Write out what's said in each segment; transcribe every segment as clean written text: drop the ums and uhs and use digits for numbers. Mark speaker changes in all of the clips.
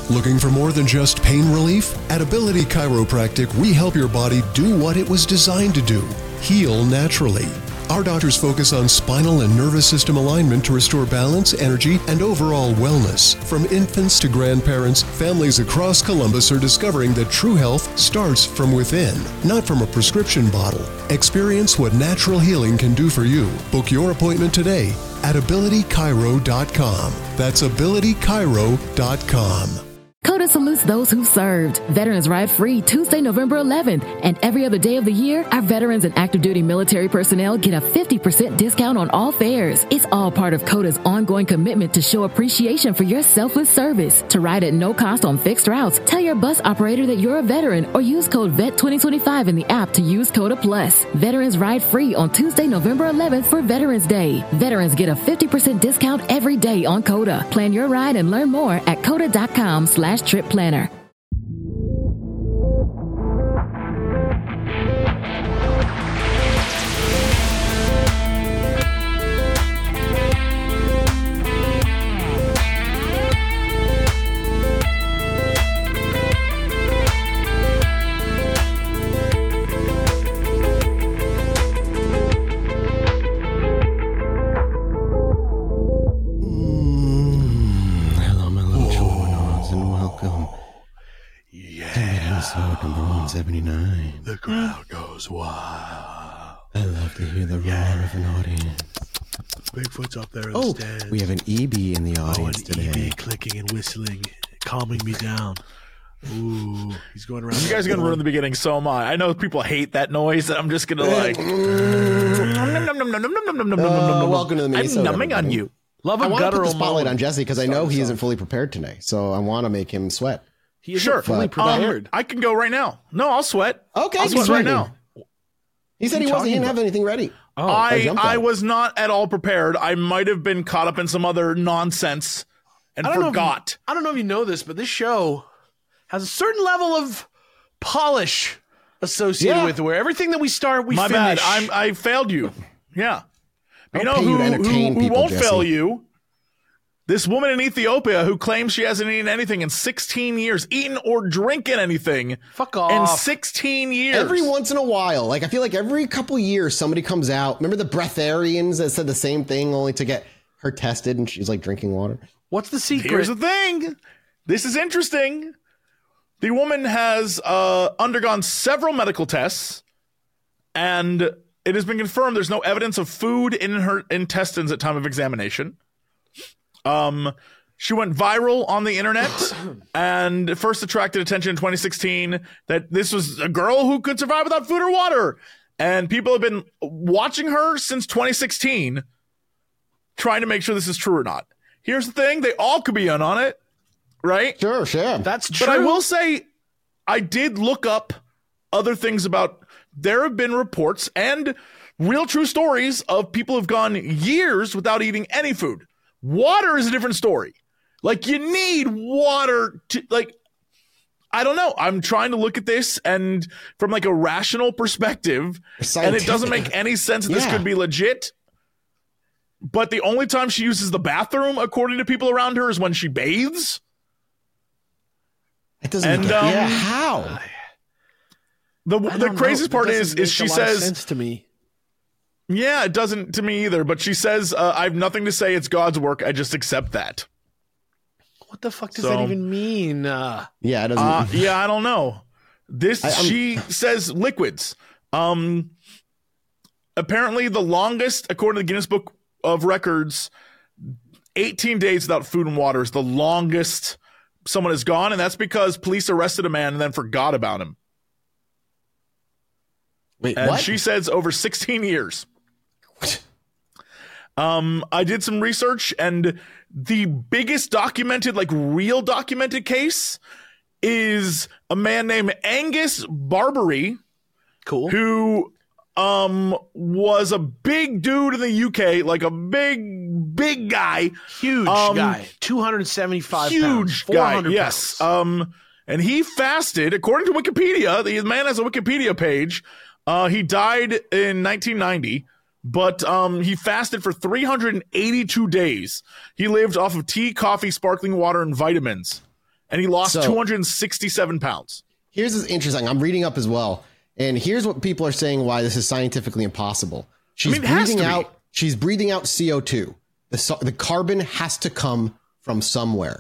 Speaker 1: Looking for more than just pain relief? At Ability Chiropractic, we help your body do what it was designed to do: heal naturally. Our doctors focus on spinal and nervous system alignment to restore balance, energy, and overall wellness. From infants to grandparents, families across Columbus are discovering that true health starts from within, not from a prescription bottle. Experience what natural healing can do for you. Book your appointment today at abilitychiro.com. That's abilitychiro.com.
Speaker 2: CODA salutes those who served. Veterans Ride Free Tuesday, November 11th. And every other day of the year, our veterans and active duty military personnel get a 50% discount on all fares. It's all part of CODA's ongoing commitment to show appreciation for your selfless service. To ride at no cost on fixed routes, tell your bus operator that you're a veteran or use code VET2025 in the app to use CODA Plus. Veterans Ride Free on Tuesday, November 11th for Veterans Day. Veterans get a 50% discount every day on CODA. Plan your ride and learn more at coda.com/trip planner.
Speaker 3: Hello, my little children, and welcome. Episode number 179.
Speaker 4: The crowd goes wild.
Speaker 3: I love to hear the roar of an audience.
Speaker 4: Bigfoot's up there in
Speaker 3: Oh,
Speaker 4: the stands.
Speaker 3: we have an EB in the
Speaker 4: an
Speaker 3: audience today.
Speaker 4: EB clicking and whistling, calming me down. Ooh, he's going around.
Speaker 5: You guys are going to ruin the beginning, so am I. I know people hate that noise, and I'm just going to like...
Speaker 3: Welcome to the
Speaker 5: I'm
Speaker 3: Minnesota,
Speaker 5: numbing on
Speaker 3: everybody.
Speaker 5: you. Love
Speaker 3: I
Speaker 5: a
Speaker 3: want to put the
Speaker 5: guttural
Speaker 3: spotlight
Speaker 5: moan.
Speaker 3: on Jesse because I know he isn't fully prepared today. So I want to make him sweat.
Speaker 4: He isn't
Speaker 5: Sure.
Speaker 4: fully prepared.
Speaker 5: I can go right now. No, I'll sweat.
Speaker 3: Okay,
Speaker 5: I'll
Speaker 3: he's
Speaker 5: sweat right
Speaker 3: ready.
Speaker 5: now.
Speaker 3: He said he didn't have anything ready. I jumped on
Speaker 5: I
Speaker 3: it.
Speaker 5: was not at all prepared. I might have been caught up in some other nonsense and
Speaker 4: I don't know if
Speaker 5: forgot.
Speaker 4: I don't know if you know this, but this show has a certain level of polish associated
Speaker 3: Yeah.
Speaker 4: with it, where everything that we start, we
Speaker 5: My
Speaker 4: finish.
Speaker 5: bad. I failed you. Yeah. You know
Speaker 3: pay you to entertain
Speaker 5: who
Speaker 3: people,
Speaker 5: won't
Speaker 3: Jesse.
Speaker 5: fail you? This woman in Ethiopia who claims she hasn't eaten anything in 16 years, eaten or drinking anything
Speaker 4: Fuck
Speaker 5: in
Speaker 4: off.
Speaker 5: 16 years.
Speaker 3: Every once in a while, like I feel like every couple years somebody comes out. Remember the breatharians that said the same thing only to get her tested and she's like drinking water?
Speaker 4: What's the secret?
Speaker 5: Here's the thing. This is interesting. The woman has undergone several medical tests, and it has been confirmed there's no evidence of food in her intestines at time of examination. She went viral on the internet and first attracted attention in 2016 that this was a girl who could survive without food or water. And people have been watching her since 2016, trying to make sure this is true or not. Here's the thing. They all could be in on it, right?
Speaker 3: Sure.
Speaker 4: That's true.
Speaker 5: But I will say, I did look up other things about, there have been reports and real true stories of people who've gone years without eating any food. Water is a different story. Like, you need water to, like, I don't know. I'm trying to look at this and from like a rational perspective, and it doesn't make any sense that this
Speaker 3: Yeah.
Speaker 5: could be legit. But the only time she uses the bathroom, according to people around her, is when she bathes.
Speaker 3: It doesn't.
Speaker 5: And,
Speaker 3: make how?
Speaker 5: The
Speaker 4: I don't
Speaker 5: craziest
Speaker 4: know.
Speaker 5: part
Speaker 4: It
Speaker 5: is
Speaker 4: doesn't
Speaker 5: she
Speaker 4: make a lot of
Speaker 5: says,
Speaker 4: sense to me.
Speaker 5: yeah, it doesn't to me either, but she says, I have nothing to say. It's God's work. I just accept that.
Speaker 4: What the fuck does
Speaker 5: So-
Speaker 4: that even mean?
Speaker 3: Yeah, it doesn't.
Speaker 5: Yeah, I don't know. She says liquids. Apparently the longest, according to the Guinness Book of Records, 18 days without food and water is the longest someone has gone, and that's because police arrested a man and then forgot about him.
Speaker 3: Wait,
Speaker 5: And
Speaker 3: what?
Speaker 5: she says over 16 years. I did some research, and the biggest documented, like real documented case is a man named Angus Barbary,
Speaker 4: Cool.
Speaker 5: who was a big dude in the UK, like a big guy.
Speaker 4: Huge guy. 275 pounds.
Speaker 5: Huge guy,
Speaker 4: 400
Speaker 5: yes.
Speaker 4: pounds.
Speaker 5: And he fasted, according to Wikipedia, the man has a Wikipedia page. He died in 1990, but he fasted for 382 days. He lived off of tea, coffee, sparkling water, and vitamins. and he lost
Speaker 3: So-
Speaker 5: 267 pounds.
Speaker 3: Here's this interesting. I'm reading up as well, and here's what people are saying why this is scientifically impossible.
Speaker 5: it has to be.
Speaker 3: She's breathing out CO2. The carbon has to come from somewhere.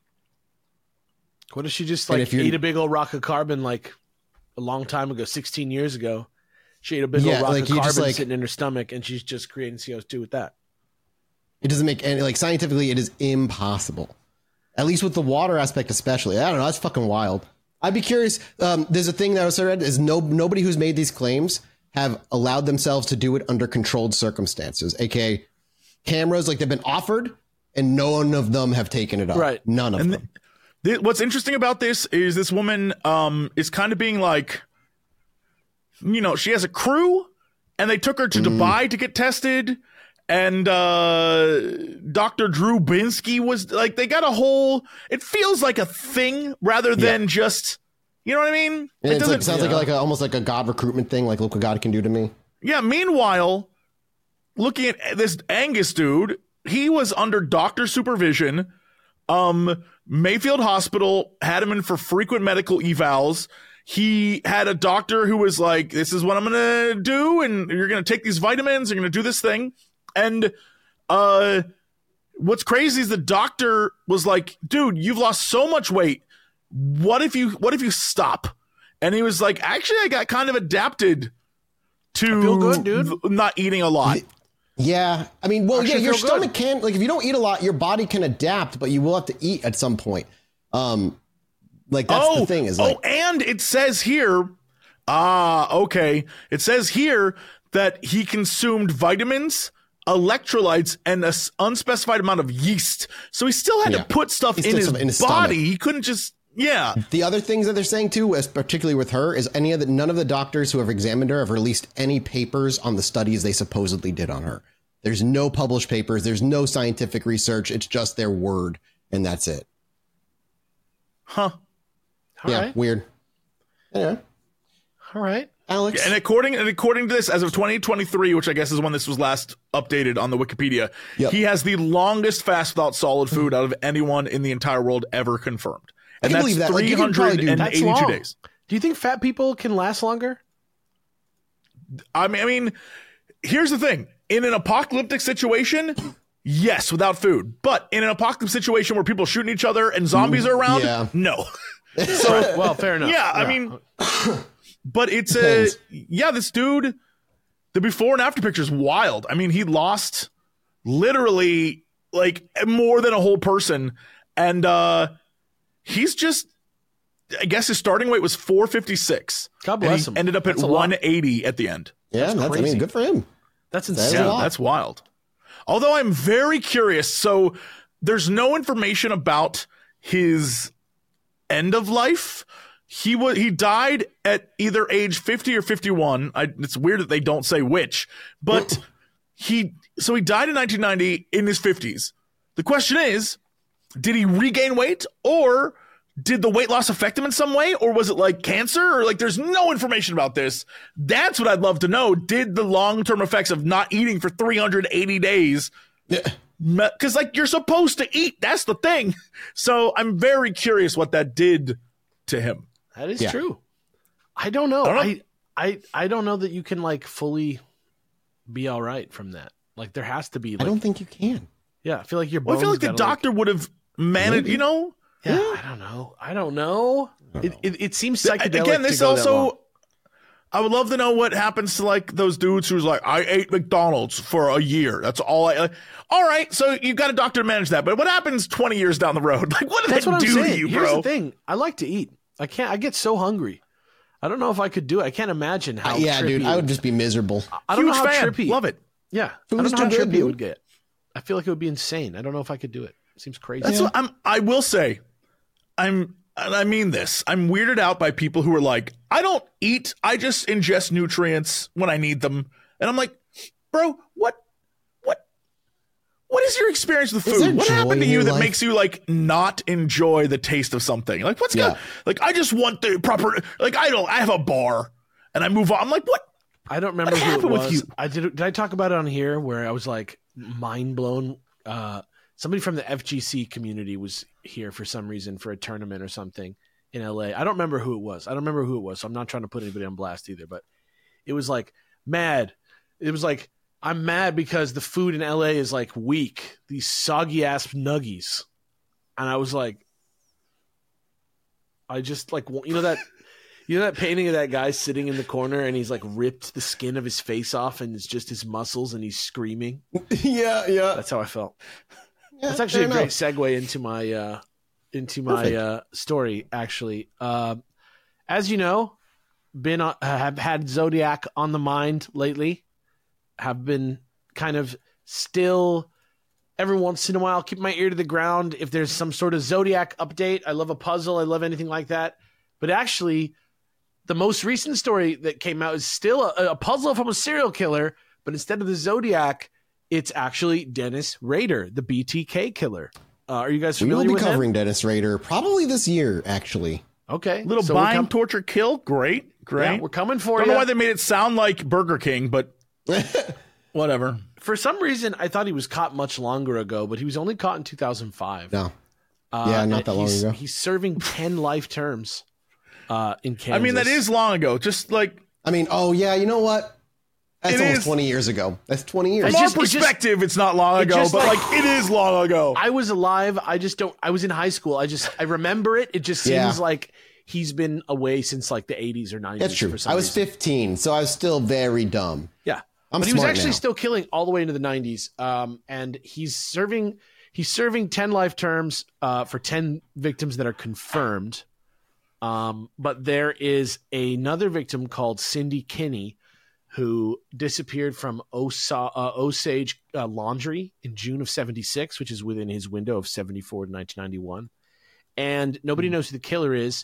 Speaker 4: What if she just
Speaker 3: And
Speaker 4: like
Speaker 3: if you're-
Speaker 4: ate a big old rock of carbon like a long time ago, 16 years ago? She ate a big
Speaker 3: Yeah,
Speaker 4: old rock
Speaker 3: like
Speaker 4: of
Speaker 3: you just,
Speaker 4: carbon
Speaker 3: like-
Speaker 4: sitting in her stomach, and she's just creating CO2 with that.
Speaker 3: It doesn't make any, like, scientifically, it is impossible. At least with the water aspect, especially. I don't know. That's fucking wild. I'd be curious. There's a thing that I was read is nobody who's made these claims have allowed themselves to do it under controlled circumstances, aka cameras. Like, they've been offered, and none of them have taken it up.
Speaker 4: Right.
Speaker 3: None of them.
Speaker 5: What's interesting about this is this woman is kind of being like, she has a crew, and they took her to Dubai to get tested. And Dr. Drew Binsky was like, they got a whole, it feels like a thing rather than just, you know what I mean?
Speaker 3: And it sounds like almost like a God recruitment thing, like look what God can do to me.
Speaker 5: Yeah. Meanwhile, looking at this Angus dude, he was under doctor supervision. Mayfield Hospital had him in for frequent medical evals. He had a doctor who was like, this is what I'm going to do. And you're going to take these vitamins. You're going to do this thing. And what's crazy is the doctor was like, dude, you've lost so much weight. What if you stop? And he was like, actually, I got kind of adapted to
Speaker 4: feel good, dude.
Speaker 5: Not eating a lot.
Speaker 3: Yeah. I mean, well,
Speaker 4: Actually
Speaker 3: your
Speaker 4: feel
Speaker 3: stomach can, like, if you don't eat a lot, your body can adapt, but you will have to eat at some point. Like, that's the thing is like,
Speaker 5: and it says here, okay. It says here that he consumed vitamins, electrolytes, and an unspecified amount of yeast. So he still had to put stuff in his body.
Speaker 3: stomach.
Speaker 5: He couldn't just,
Speaker 3: The other things that they're saying too, particularly with her, is none of the doctors who have examined her have released any papers on the studies they supposedly did on her. There's no published papers. There's no scientific research. It's just their word, and that's it.
Speaker 5: Huh.
Speaker 4: All right.
Speaker 3: Weird. Anyway,
Speaker 4: All right.
Speaker 3: Alex.
Speaker 5: And according to this, as of 2023, which I guess is when this was last updated on the Wikipedia, he has the longest fast without solid food out of anyone in the entire world ever confirmed. And
Speaker 3: I
Speaker 5: that's
Speaker 3: can believe that. Like, you can probably do-
Speaker 4: That's
Speaker 5: 382
Speaker 4: long.
Speaker 5: days.
Speaker 4: Do you think fat people can last longer?
Speaker 5: I mean, here's the thing. In an apocalyptic situation, yes, without food. But in an apocalyptic situation where people are shooting each other and zombies are around, no.
Speaker 4: So, well, fair enough.
Speaker 5: Yeah, I mean, but it's
Speaker 3: Depends.
Speaker 5: this dude, the before and after picture is wild. I mean, he lost literally like more than a whole person. And he's just, I guess his starting weight was 456.
Speaker 4: God
Speaker 5: And
Speaker 4: bless
Speaker 5: he
Speaker 4: him.
Speaker 5: ended up at
Speaker 4: That's a lot.
Speaker 5: 180 at the end.
Speaker 3: Yeah, I
Speaker 4: crazy.
Speaker 3: mean, good for him.
Speaker 4: That's
Speaker 3: That is
Speaker 4: insane.
Speaker 3: a
Speaker 5: Yeah,
Speaker 3: lot.
Speaker 5: that's wild. Although I'm very curious. So there's no information about his end of life. He died at either age 50 or 51. It's weird that they don't say which, but he died in 1990 in his 50s. The question is, did he regain weight, or did the weight loss affect him in some way, or was it like cancer, or like there's no information about this? That's what I'd love to know. Did the long-term effects of not eating for 380 days, because like you're supposed to eat, that's the thing. So I'm very curious what that did to him.
Speaker 4: That is
Speaker 3: Yeah.
Speaker 4: true. I don't know.
Speaker 5: I don't
Speaker 4: I don't know that you can like fully be all right from that. Like there has to be. Like,
Speaker 3: I don't think you can.
Speaker 4: Yeah, I feel like your.
Speaker 5: Well, I feel like the
Speaker 4: bones
Speaker 5: doctor would have managed,
Speaker 3: Maybe.
Speaker 5: you know?
Speaker 4: gotta, like, I don't know. It seems psychedelic.
Speaker 5: Again,
Speaker 4: to
Speaker 5: this
Speaker 4: go that long.
Speaker 5: also, I would love to know what happens to like those dudes who's like, I ate McDonald's for a year. That's all all right, so you've got a doctor to manage that. But what happens 20 years down the road? Like, what does
Speaker 4: That's
Speaker 5: that
Speaker 4: what I'm
Speaker 5: do
Speaker 4: saying.
Speaker 5: to you,
Speaker 4: Here's
Speaker 5: bro?
Speaker 4: the thing. I like to eat. I can't. I get so hungry. I don't know if I could do it. I can't imagine how.
Speaker 3: Yeah,
Speaker 4: trippy
Speaker 3: dude,
Speaker 4: it
Speaker 3: I would just be miserable.
Speaker 4: I don't
Speaker 5: Huge
Speaker 4: know how
Speaker 5: fan.
Speaker 4: trippy.
Speaker 5: Love it.
Speaker 4: Yeah,
Speaker 3: Food
Speaker 4: I
Speaker 3: is
Speaker 4: don't know how
Speaker 3: too good,
Speaker 4: trippy it
Speaker 3: dude.
Speaker 4: would get. I feel like it would be insane. I don't know if I could do it. It seems crazy.
Speaker 5: That's what I will say. I mean this. I'm weirded out by people who are like, I don't eat. I just ingest nutrients when I need them. And I'm like, bro, what is your experience with
Speaker 3: Is there
Speaker 5: food? What
Speaker 3: joy
Speaker 5: happened to
Speaker 3: in
Speaker 5: you
Speaker 3: your
Speaker 5: that
Speaker 3: life?
Speaker 5: makes you like not enjoy the taste of something? Like what's
Speaker 3: Yeah.
Speaker 5: good? Like I just want the proper. Like I have a bar and I move on. I'm like, what?
Speaker 4: I don't remember
Speaker 5: What
Speaker 4: who it
Speaker 5: happened with
Speaker 4: was.
Speaker 5: you?
Speaker 4: Did I talk about it on here where I was like mind blown? somebody from the FGC community was here for some reason for a tournament or something in LA. I don't remember who it was. So I'm not trying to put anybody on blast either, but it was like mad. It was like, I'm mad because the food in LA is like weak. These soggy ass nuggies. And I was like, I just like, you know that painting of that guy sitting in the corner and he's like ripped the skin of his face off and it's just his muscles and he's screaming.
Speaker 3: Yeah.
Speaker 4: That's how I felt.
Speaker 3: Yeah,
Speaker 4: That's actually a
Speaker 3: fair
Speaker 4: great
Speaker 3: enough.
Speaker 4: segue into my story. Actually, as you know, have had Zodiac on the mind lately. Have been kind of still every once in a while keep my ear to the ground if there's some sort of Zodiac update. I love a puzzle. I love anything like that. But actually, the most recent story that came out is still a puzzle from a serial killer, but instead of the Zodiac, it's actually Dennis Rader, the BTK killer. Are you guys
Speaker 3: We will
Speaker 4: familiar
Speaker 3: be
Speaker 4: with
Speaker 3: covering
Speaker 4: him?
Speaker 3: Dennis Rader probably this year, actually.
Speaker 4: Okay.
Speaker 5: Little
Speaker 4: so we're
Speaker 5: bind, torture, kill. Great.
Speaker 4: yeah, we're coming for
Speaker 5: Don't
Speaker 4: you.
Speaker 5: know why they made it sound like Burger King, but whatever.
Speaker 4: For some reason, I thought he was caught much longer ago, but he was only caught in 2005.
Speaker 3: No. Yeah, not that long ago.
Speaker 4: He's serving 10 life terms in Kansas.
Speaker 5: I mean, that is long ago. Just like
Speaker 3: I mean, oh, yeah, you know what? That's
Speaker 5: It
Speaker 3: almost
Speaker 5: is.
Speaker 3: 20 years ago. That's 20 years.
Speaker 5: from
Speaker 4: just-
Speaker 5: our
Speaker 4: it just-
Speaker 5: perspective, it's not long ago,
Speaker 4: just
Speaker 5: but
Speaker 4: like-
Speaker 5: like it is long ago.
Speaker 4: I was alive. I was in high school. I remember it. It just seems
Speaker 3: Yeah.
Speaker 4: like he's been away since like the 80s or 90s.
Speaker 3: That's true.
Speaker 4: For some
Speaker 3: I was
Speaker 4: reason.
Speaker 3: 15, so I was still very dumb.
Speaker 4: Yeah.
Speaker 3: I'm
Speaker 4: But he was
Speaker 3: smart
Speaker 4: actually
Speaker 3: now.
Speaker 4: still killing all the way into the 90s. And he's serving 10 life terms for 10 victims that are confirmed. But there is another victim called Cindy Kinney who disappeared from Osage Laundry in June of 76, which is within his window of 74 to 1991. And nobody knows who the killer is.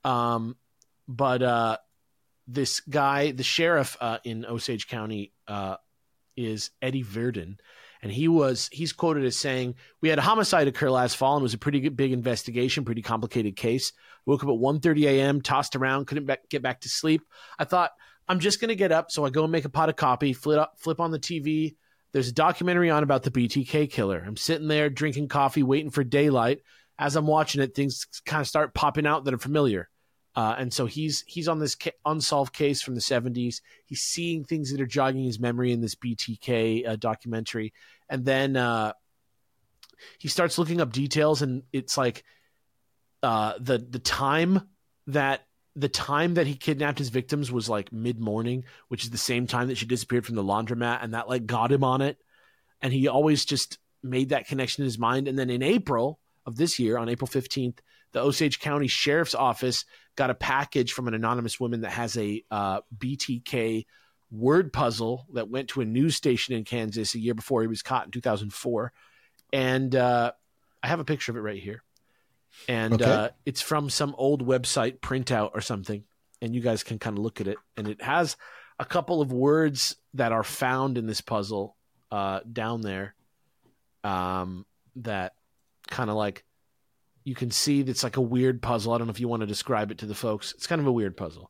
Speaker 4: But this guy, the sheriff in Osage County, is Eddie Verdon. And he's quoted as saying, "We had a homicide occur last fall and it was a pretty big investigation, pretty complicated case. Woke up at 1:30 a.m., tossed around, couldn't get back to sleep. I thought, I'm just going to get up. So I go and make a pot of coffee, flip on the TV. There's a documentary on about the BTK killer. I'm sitting there drinking coffee, waiting for daylight. As I'm watching it, things kind of start popping out that are familiar. And so he's on this unsolved case from the 70s. He's seeing things that are jogging his memory in this BTK documentary. And then he starts looking up details, and it's like the time that he kidnapped his victims was like mid-morning, which is the same time that she disappeared from the laundromat, and that like got him on it. And he always just made that connection in his mind. And then in April of this year, on April 15th, the Osage County Sheriff's Office got a package from an anonymous woman that has a BTK word puzzle that went to a news station in Kansas a year before he was caught in 2004. And I have a picture of it right here. And
Speaker 3: Okay.
Speaker 4: it's from some old website printout or something. And you guys can kind of look at it. And it has a couple of words that are found in this puzzle down there that kind of like, you can see it's like a weird puzzle. I don't know if you want to describe it to the folks. It's kind of a weird puzzle.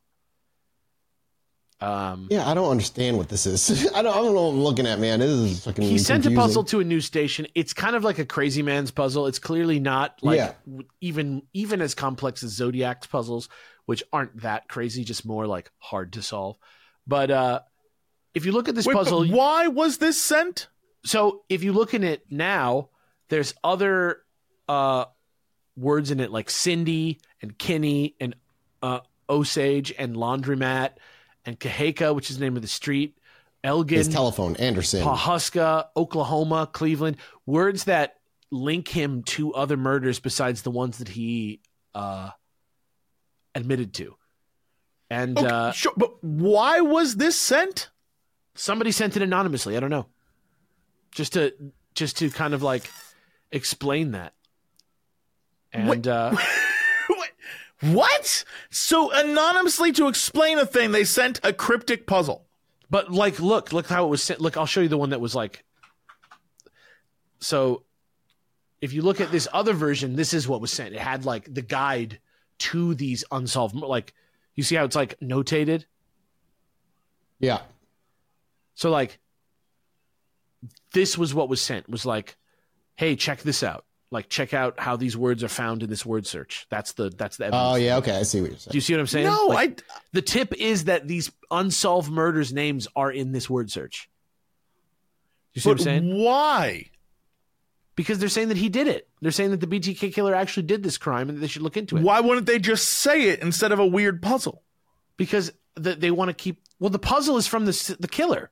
Speaker 3: Yeah, I don't understand what this is. I don't know what I'm looking at, man. This is fucking
Speaker 4: He sent a
Speaker 3: confusing.
Speaker 4: puzzle to a news station. It's kind of like a crazy man's puzzle. It's clearly not like
Speaker 3: Yeah.
Speaker 4: even as complex as Zodiac's puzzles, which aren't that crazy, just more like hard to solve. But if you look at this
Speaker 5: Wait, but
Speaker 4: puzzle,
Speaker 5: why was this sent?
Speaker 4: so if you look in it now, there's other words in it like Cindy and Kinney and Osage and laundromat and Kahaka, which is the name of the street, Elgin,
Speaker 3: His telephone, Anderson.
Speaker 4: Pawhuska, Oklahoma, Cleveland, words that link him to other murders besides the ones that he admitted to. And
Speaker 5: Okay, sure, but why was this sent?
Speaker 4: somebody sent it anonymously. I don't know. Just to kind of like explain that. And
Speaker 5: What? So anonymously to explain a thing, they sent a cryptic puzzle.
Speaker 4: but like look how it was sent. Look, I'll show you the one that was like. So if you look at this other version, this is what was sent. It had like the guide to these unsolved, like you see how it's like notated.
Speaker 3: Yeah.
Speaker 4: So like this was what was sent, was like hey, check this out. Like, check out how these words are found in this word search. That's the evidence.
Speaker 3: Oh, yeah. Okay. I see what you're saying.
Speaker 4: Do you see what I'm saying?
Speaker 5: No,
Speaker 4: the tip is that these unsolved murders names are in this word search. You see what I'm saying?
Speaker 5: Why?
Speaker 4: Because they're saying that he did it. They're saying that the BTK killer actually did this crime and that they should look into it.
Speaker 5: Why wouldn't they just say it instead of a weird puzzle?
Speaker 4: Because they want to keep... Well, the puzzle is from the killer.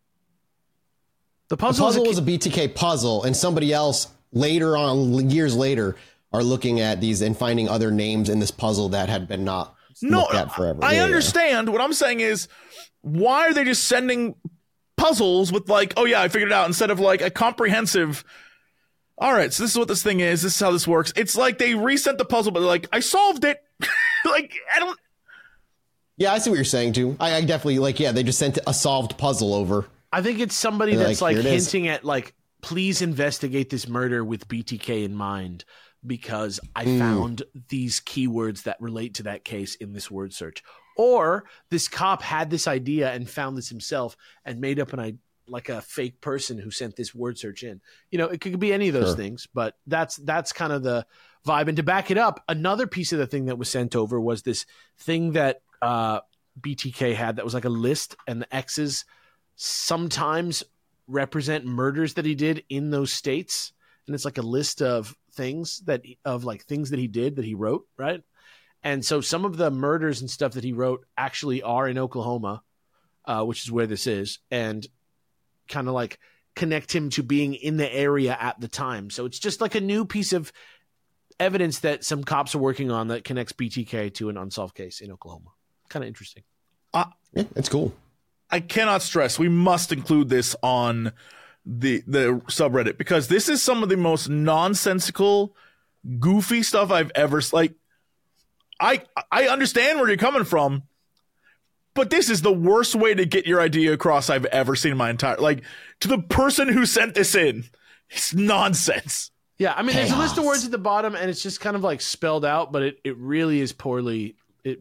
Speaker 4: The puzzle
Speaker 3: was a BTK puzzle, and somebody else later on, years later, are looking at these and finding other names in this puzzle that had been not looked at forever.
Speaker 5: I understand. What I'm saying is, why are they just sending puzzles with like, oh yeah, I figured it out, instead of like a comprehensive, all right, so this is what this thing is, this is how this works. It's like they resent the puzzle, but they're like, I solved it. Like, I don't...
Speaker 3: Yeah, I see what you're saying, too. I definitely, like, yeah, they just sent a solved puzzle over.
Speaker 4: I think it's somebody that's like hinting at like, please investigate this murder with BTK in mind, because I found these keywords that relate to that case in this word search. Or this cop had this idea and found this himself and made up a fake person who sent this word search in. You know, it could be any of those things, but that's kind of the vibe. And to back it up, another piece of the thing that was sent over was this thing that BTK had that was like a list, and the X's sometimes represent murders that he did in those states, and it's like a list of things that he did that he wrote, right? And so some of the murders and stuff that he wrote actually are in Oklahoma, which is where this is, and kind of like connect him to being in the area at the time. So it's just like a new piece of evidence that some cops are working on that connects BTK to an unsolved case in Oklahoma. Kind of interesting.
Speaker 3: Yeah, it's cool.
Speaker 5: I cannot stress, we must include this on the subreddit, because this is some of the most nonsensical, goofy stuff I've ever, like, I understand where you're coming from, but this is the worst way to get your idea across I've ever seen in my entire, like, to the person who sent this in, it's nonsense.
Speaker 4: Yeah, I mean, there's a list of words at the bottom, and it's just kind of like spelled out, but it really is poorly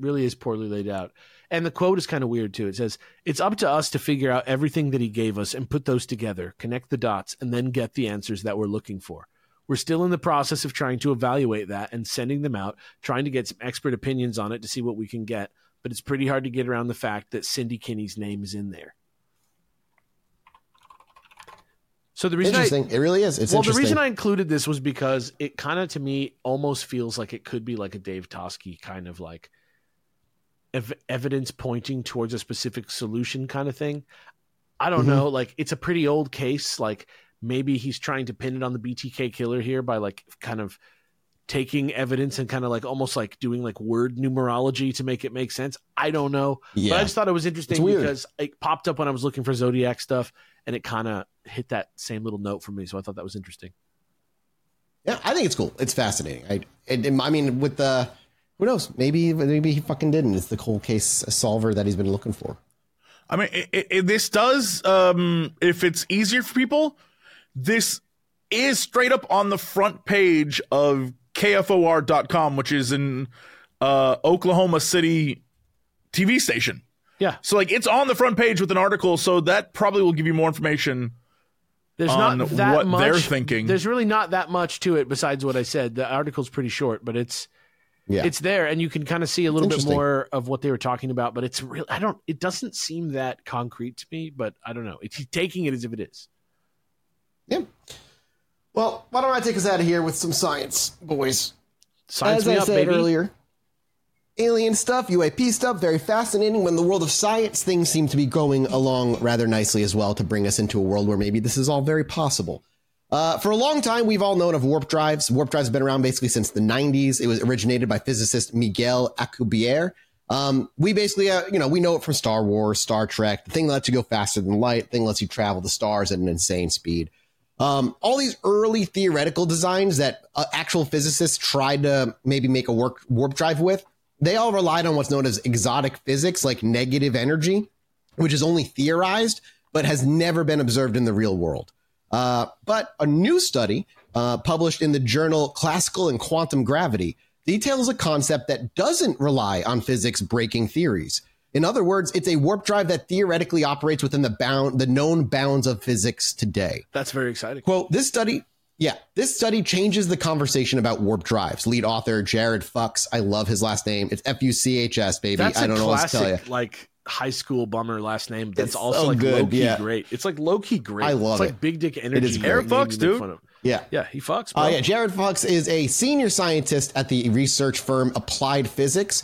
Speaker 4: laid out. And the quote is kind of weird, too. It says, "It's up to us to figure out everything that he gave us and put those together, connect the dots, and then get the answers that we're looking for. We're still in the process of trying to evaluate that and sending them out, trying to get some expert opinions on it to see what we can get. But it's pretty hard to get around the fact that Cindy Kinney's name is in there." So the reason
Speaker 3: it really is. It's interesting.
Speaker 4: The reason I included this was because it kind of, to me, almost feels like it could be like a Dave Toschi kind of like evidence pointing towards a specific solution kind of thing. I don't know. Like, it's a pretty old case. Like, maybe he's trying to pin it on the BTK killer here by like kind of taking evidence and kind of like almost like doing like word numerology to make it make sense. I don't know. Yeah. But I just thought it was interesting because it popped up when I was looking for Zodiac stuff, and it kind of hit that same little note for me. So I thought that was interesting.
Speaker 3: Yeah, I think it's cool. It's fascinating. I mean, with the, who knows? Maybe he fucking didn't. It's the cold case solver that he's been looking for.
Speaker 5: I mean, this does, if it's easier for people, this is straight up on the front page of KFOR.com, which is an Oklahoma City TV station.
Speaker 4: Yeah.
Speaker 5: So, like, it's on the front page with an article, so that probably will give you more information on what they're thinking.
Speaker 4: There's really not that much to it besides what I said. The article's pretty short, but it's there, and you can kind of see a little bit more of what they were talking about, but it's real. It doesn't seem that concrete to me, but I don't know. It's taking it as if it is.
Speaker 3: Yeah. Well, why don't I take us out of here with some science, boys?
Speaker 4: Science,
Speaker 3: as
Speaker 4: me
Speaker 3: I
Speaker 4: up,
Speaker 3: said
Speaker 4: baby.
Speaker 3: earlier, alien stuff, UAP stuff, very fascinating. When the world of science, things seem to be going along rather nicely as well to bring us into a world where maybe this is all very possible. For a long time, we've all known of warp drives. Warp drives have been around basically since the 90s. It was originated by physicist Miguel Alcubierre. We basically, we know it from Star Wars, Star Trek. The thing that lets you go faster than light, the thing that lets you travel the stars at an insane speed. All these early theoretical designs that actual physicists tried to maybe make a warp drive with, they all relied on what's known as exotic physics, like negative energy, which is only theorized, but has never been observed in the real world. But a new study published in the journal Classical and Quantum Gravity details a concept that doesn't rely on physics breaking theories. In other words, it's a warp drive that theoretically operates within the known bounds of physics today.
Speaker 4: That's very exciting.
Speaker 3: Quote, this study Yeah, this study changes the conversation about warp drives. Lead author Jared Fuchs. I love his last name. It's Fuchs, baby.
Speaker 4: That's
Speaker 3: I don't know what to tell you.
Speaker 4: Like high school bummer last name. That's
Speaker 3: It's
Speaker 4: also
Speaker 3: so
Speaker 4: like
Speaker 3: good,
Speaker 4: low key
Speaker 3: yeah.
Speaker 4: great. It's like low key great.
Speaker 3: I love
Speaker 4: it's
Speaker 3: it.
Speaker 4: like big dick energy.
Speaker 3: is great.
Speaker 5: Jared Fuchs,
Speaker 4: Made me make
Speaker 5: dude.
Speaker 4: fun of.
Speaker 3: Yeah.
Speaker 4: Yeah, he fucks, bro.
Speaker 3: Yeah, Jared Fuchs is a senior scientist at the research firm Applied Physics.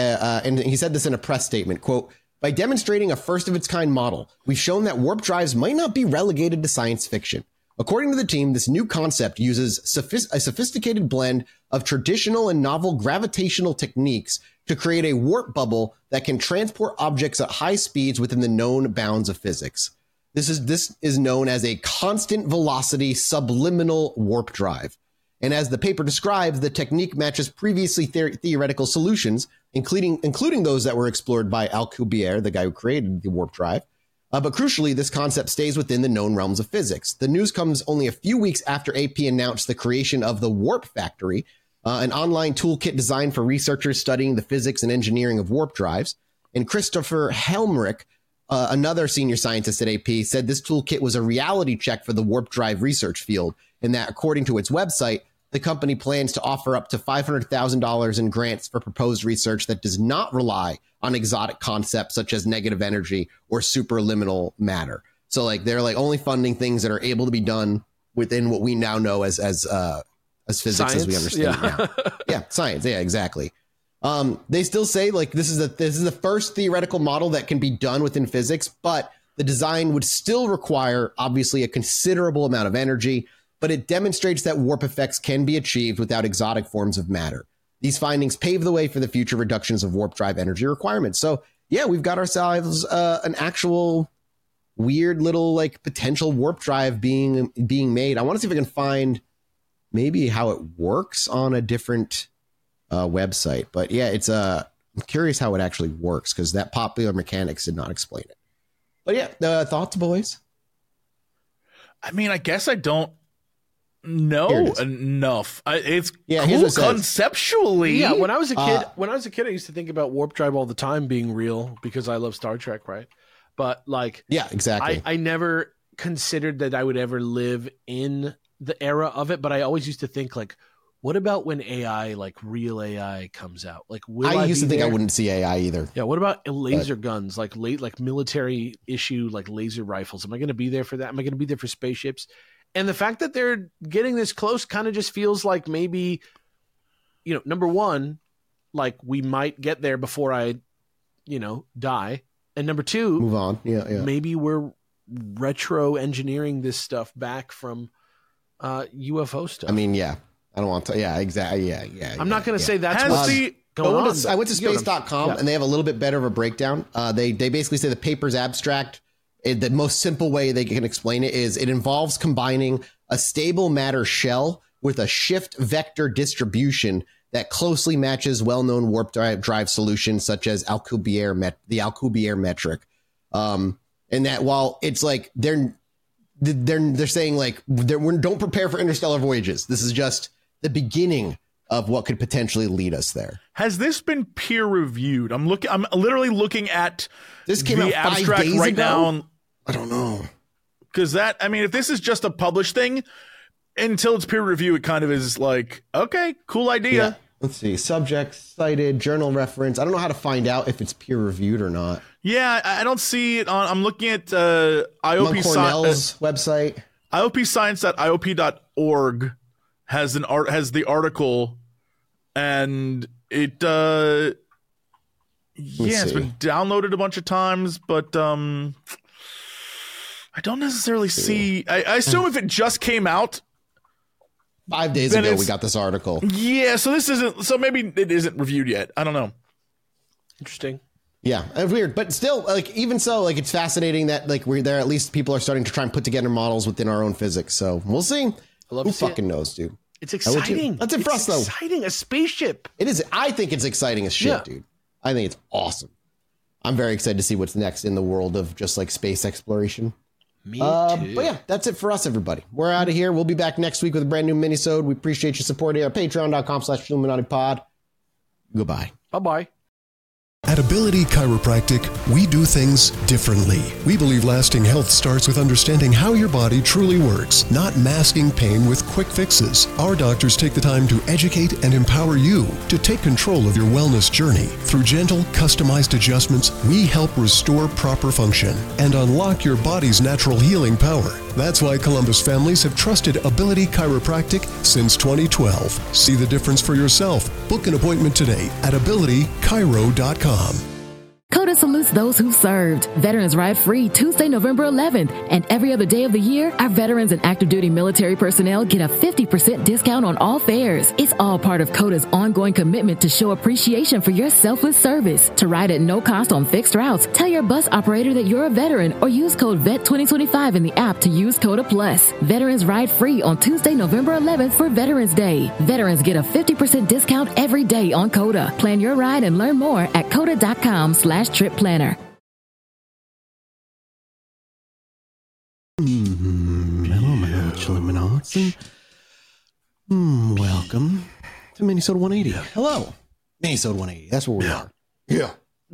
Speaker 3: And he said this in a press statement, quote, by demonstrating a first-of-its-kind model, we've shown that warp drives might not be relegated to science fiction. According to the team, this new concept uses a sophisticated blend of traditional and novel gravitational techniques to create a warp bubble that can transport objects at high speeds within the known bounds of physics. This is known as a constant velocity subliminal warp drive. And as the paper describes, the technique matches previously theoretical solutions, including those that were explored by Alcubierre, the guy who created the warp drive. But crucially, this concept stays within the known realms of physics. The news comes only a few weeks after AP announced the creation of the Warp Factory, an online toolkit designed for researchers studying the physics and engineering of warp drives. And Christopher Helmrich, another senior scientist at AP, said this toolkit was a reality check for the warp drive research field, and that according to its website, the company plans to offer up to $500,000 in grants for proposed research that does not rely on exotic concepts such as negative energy or superliminal matter. So like they're like only funding things that are able to be done within what we now know as physics
Speaker 4: Science?
Speaker 3: as we understand it now. Yeah, science. Yeah, exactly. They still say like this is the first theoretical model that can be done within physics, but the design would still require obviously a considerable amount of energy, but it demonstrates that warp effects can be achieved without exotic forms of matter. These findings pave the way for the future reductions of warp drive energy requirements. So yeah, we've got ourselves an actual weird little like potential warp drive being made. I want to see if I can find maybe how it works on a different website, but yeah, I'm curious how it actually works because that Popular Mechanics did not explain it. But yeah, thoughts, boys?
Speaker 5: I mean, I guess I don't know enough. It's cool conceptually.
Speaker 4: Yeah, when I was a kid, I used to think about warp drive all the time being real because I love Star Trek, right? But like,
Speaker 3: yeah, exactly.
Speaker 4: I never considered that I would ever live in the era of it, but I always used to think like, what about when AI, like real AI, comes out? Like,
Speaker 3: I used to think I wouldn't see AI either.
Speaker 4: Yeah, what about laser guns, like military issue, like laser rifles? Am I going to be there for that? Am I going to be there for spaceships? And the fact that they're getting this close kind of just feels like maybe, number one, like we might get there before I, die. And number two,
Speaker 3: move on. Yeah.
Speaker 4: Maybe we're retro engineering this stuff back from UFO stuff.
Speaker 3: I mean, yeah. I don't want to. Yeah, exactly. Yeah.
Speaker 4: I'm not going to say that's what's going on.
Speaker 3: I went to space.com and they have a little bit better of a breakdown. They basically say the paper's abstract. The most simple way they can explain it is it involves combining a stable matter shell with a shift vector distribution that closely matches well-known warp drive solutions such as the Alcubierre metric. And that while it's like they're saying like don't prepare for interstellar voyages. This is just the beginning of what could potentially lead us there.
Speaker 5: Has this been peer reviewed? I'm literally looking at
Speaker 3: this came
Speaker 5: the
Speaker 3: out 5
Speaker 5: abstract
Speaker 3: days
Speaker 5: right
Speaker 3: ago?
Speaker 5: now.
Speaker 3: I don't know.
Speaker 5: Because if this is just a published thing, until it's peer review, it kind of is like, okay, cool idea.
Speaker 3: Yeah. Let's see. Subject cited, journal reference. I don't know how to find out if it's peer reviewed or not.
Speaker 5: Yeah, I don't see it on. I'm looking at IOP
Speaker 3: Cornell's website.
Speaker 5: IOPscience.iop.org has the article, and it it's been downloaded a bunch of times, but I don't necessarily see. I assume if it just came out
Speaker 3: 5 days ago, we got this article.
Speaker 5: Yeah, so this isn't. So maybe it isn't reviewed yet. I don't know.
Speaker 4: Interesting.
Speaker 3: Yeah, it's weird, but still, like even so, like it's fascinating that like we're there. At least people are starting to try and put together models within our own physics. So we'll see. Who fucking knows, dude?
Speaker 4: It's exciting.
Speaker 3: That's it for us, though.
Speaker 4: Exciting, a spaceship.
Speaker 3: It is. I think it's exciting as shit, dude. I think it's awesome. I'm very excited to see what's next in the world of just like space exploration.
Speaker 4: Me too.
Speaker 3: But yeah, that's it for us, everybody. We're out of here. We'll be back next week with a brand new minisode. We appreciate your support here at patreon.com/IlluminatiPod. Goodbye.
Speaker 4: Bye-bye.
Speaker 1: At Ability Chiropractic, we do things differently. We believe lasting health starts with understanding how your body truly works, not masking pain with quick fixes. Our doctors take the time to educate and empower you to take control of your wellness journey. Through gentle, customized adjustments, we help restore proper function and unlock your body's natural healing power. That's why Columbus families have trusted Ability Chiropractic since 2012. See the difference for yourself. Book an appointment today at abilitychiro.com.
Speaker 2: COTA salutes those who served. Veterans Ride Free Tuesday, November 11th. And every other day of the year, our veterans and active duty military personnel get a 50% discount on all fares. It's all part of COTA's ongoing commitment to show appreciation for your selfless service. To ride at no cost on fixed routes, tell your bus operator that you're a veteran or use code VET2025 in the app to use COTA Plus. Veterans Ride Free on Tuesday, November 11th for Veterans Day. Veterans get a 50% discount every day on COTA. Plan your ride and learn more at COTA.com/trip planner.
Speaker 3: Hello, my little Chilluminati. Welcome to Minnesota 180. Hello, Minnesota 180. That's where we are.
Speaker 5: Yeah.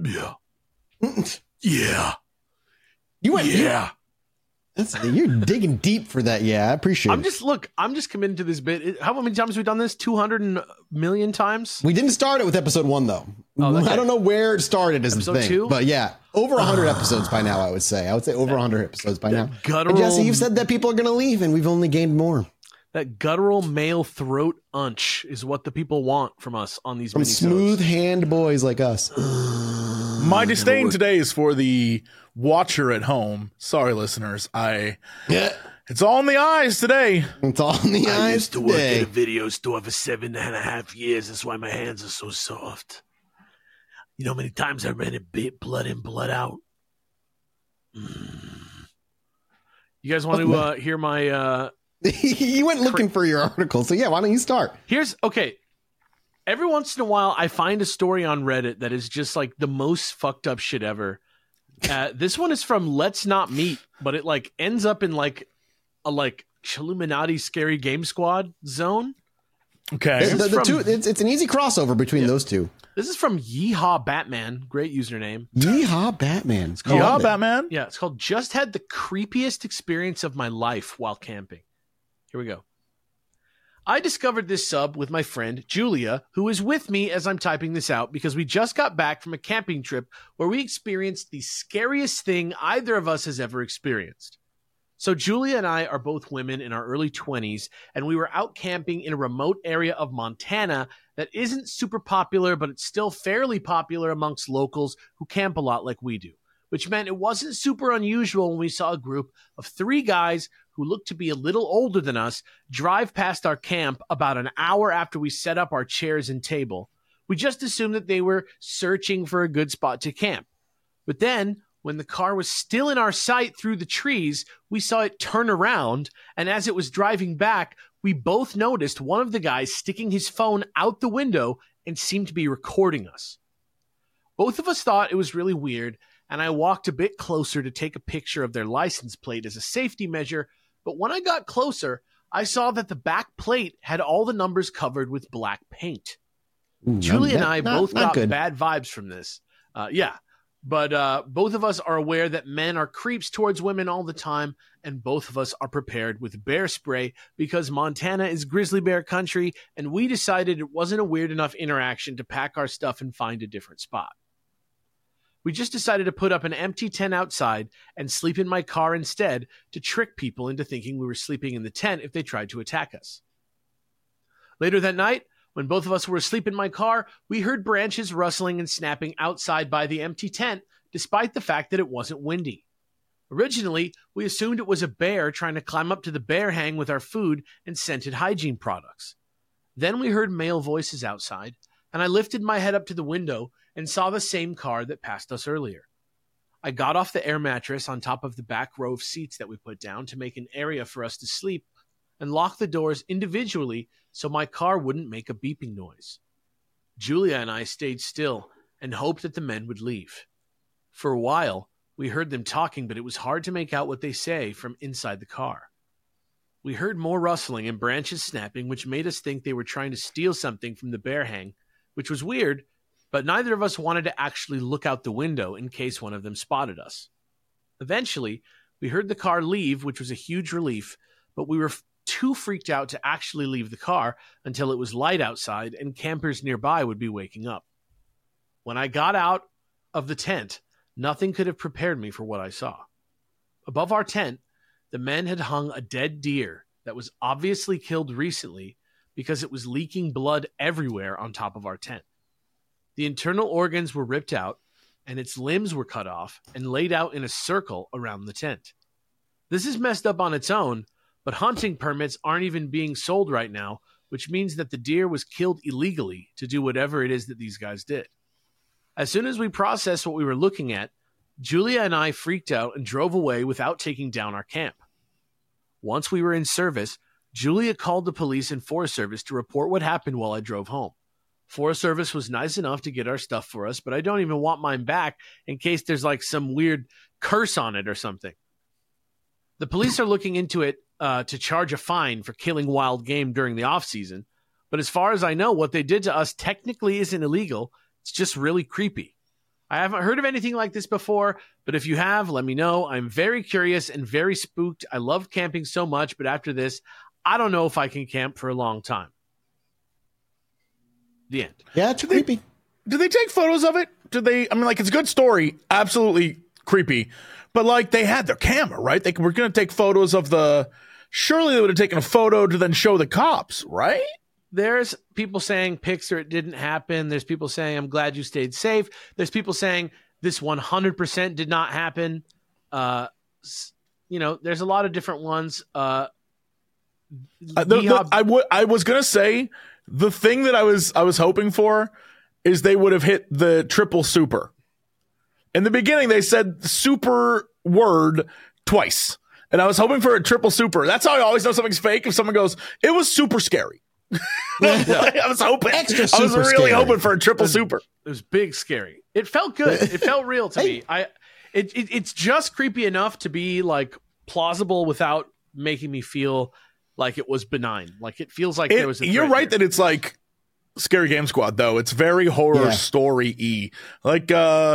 Speaker 3: You went.
Speaker 5: Yeah.
Speaker 3: You're digging deep for that. Yeah, I appreciate it.
Speaker 4: I'm just committed to this bit. How many times have we done this? 200 million times?
Speaker 3: We didn't start it with episode 1, though.
Speaker 4: Oh, okay.
Speaker 3: I don't know where it started as
Speaker 4: Episode
Speaker 3: the thing.
Speaker 4: 2?
Speaker 3: But yeah, over 100 episodes by now, I would say. I would say over 100 episodes by now.
Speaker 4: Guttural,
Speaker 3: And Jesse, you've said that people are going to leave, and we've only gained more.
Speaker 4: that guttural male throat unch is what the people want from us on these
Speaker 3: From
Speaker 4: minisodes.
Speaker 3: smooth hand boys like us.
Speaker 5: My disdain today is for the watcher at home. Sorry, listeners. It's all in the eyes today.
Speaker 3: It's all in the eyes.
Speaker 4: I used to work
Speaker 3: today.
Speaker 4: at a video store for 7.5 years. That's why my hands are so soft. You know how many times I ran it bit blood in, blood out? You guys want to hear my...
Speaker 3: You went looking for your article, so yeah, why don't you start?
Speaker 4: Okay. Every once in a while, I find a story on Reddit that is just like the most fucked up shit ever. This one is from Let's Not Meet, but it like ends up in like a Chilluminati Scary Game Squad zone.
Speaker 5: Okay.
Speaker 3: It's an easy crossover between those two.
Speaker 4: This is from Yeehaw Batman. Great username.
Speaker 3: Yeehaw Batman. It's called
Speaker 5: Yeah, Batman.
Speaker 4: Yeah, it's called Just Had the Creepiest Experience of My Life While Camping. Here we go. I discovered this sub with my friend Julia, who is with me as I'm typing this out because we just got back from a camping trip where we experienced the scariest thing either of us has ever experienced. So Julia and I are both women in our early 20s, and we were out camping in a remote area of Montana that isn't super popular, but it's still fairly popular amongst locals who camp a lot like we do, which meant it wasn't super unusual when we saw a group of 3 guys who looked to be a little older than us drive past our camp about an hour after we set up our chairs and table. We just assumed that they were searching for a good spot to camp. But then, when the car was still in our sight through the trees, we saw it turn around, and as it was driving back, we both noticed one of the guys sticking his phone out the window and seemed to be recording us. Both of us thought it was really weird, and I walked a bit closer to take a picture of their license plate as a safety measure, but when I got closer, I saw that the back plate had all the numbers covered with black paint. Julie and I both got bad vibes from this. But both of us are aware that men are creeps towards women all the time, and both of us are prepared with bear spray because Montana is grizzly bear country, and we decided it wasn't a weird enough interaction to pack our stuff and find a different spot. We just decided to put up an empty tent outside and sleep in my car instead to trick people into thinking we were sleeping in the tent if they tried to attack us. Later that night, when both of us were asleep in my car, we heard branches rustling and snapping outside by the empty tent, despite the fact that it wasn't windy. Originally, we assumed it was a bear trying to climb up to the bear hang with our food and scented hygiene products. Then we heard male voices outside, and I lifted my head up to the window and saw the same car that passed us earlier. I got off the air mattress on top of the back row of seats that we put down to make an area for us to sleep and locked the doors individually so my car wouldn't make a beeping noise. Julia and I stayed still and hoped that the men would leave. For a while, we heard them talking, but it was hard to make out what they say from inside the car. We heard more rustling and branches snapping, which made us think they were trying to steal something from the bear hang, which was weird, but neither of us wanted to actually look out the window in case one of them spotted us. Eventually, we heard the car leave, which was a huge relief, but we were too freaked out to actually leave the car until it was light outside and campers nearby would be waking up. When I got out of the tent, nothing could have prepared me for what I saw. Above our tent, the men had hung a dead deer that was obviously killed recently because it was leaking blood everywhere on top of our tent. The internal organs were ripped out, and its limbs were cut off and laid out in a circle around the tent. This is messed up on its own, but hunting permits aren't even being sold right now, which means that the deer was killed illegally to do whatever it is that these guys did. As soon as we processed what we were looking at, Julia and I freaked out and drove away without taking down our camp. Once we were in service, Julia called the police and Forest Service to report what happened while I drove home. Forest Service was nice enough to get our stuff for us, but I don't even want mine back in case there's like some weird curse on it or something. The police are looking into it to charge a fine for killing wild game during the off-season, but as far as I know, what they did to us technically isn't illegal. It's just really creepy. I haven't heard of anything like this before, but if you have, let me know. I'm very curious and very spooked. I love camping so much, but after this, I don't know if I can camp for a long time. The end.
Speaker 3: Yeah, it's creepy.
Speaker 5: Do they take photos of it? I mean, like, it's a good story. Absolutely creepy. But, like, they had their camera, right? They were going to take photos of surely they would have taken a photo to then show the cops, right?
Speaker 4: There's people saying Pixar, it didn't happen. There's people saying, I'm glad you stayed safe. There's people saying this 100% did not happen. There's a lot of different ones. I
Speaker 5: was going to say the thing that I was hoping for is they would have hit the triple super. In the beginning, they said super word twice. And I was hoping for a triple super. That's how I always know something's fake. If someone goes, it was super scary. I was hoping. I was really hoping for a triple super.
Speaker 4: It was big scary. It felt good. It felt real to me. It's just creepy enough to be like plausible without making me feel like it was benign. Like it feels like there was a
Speaker 5: You're right that it's like Scary Game Squad, though. It's very horror story-y. Like,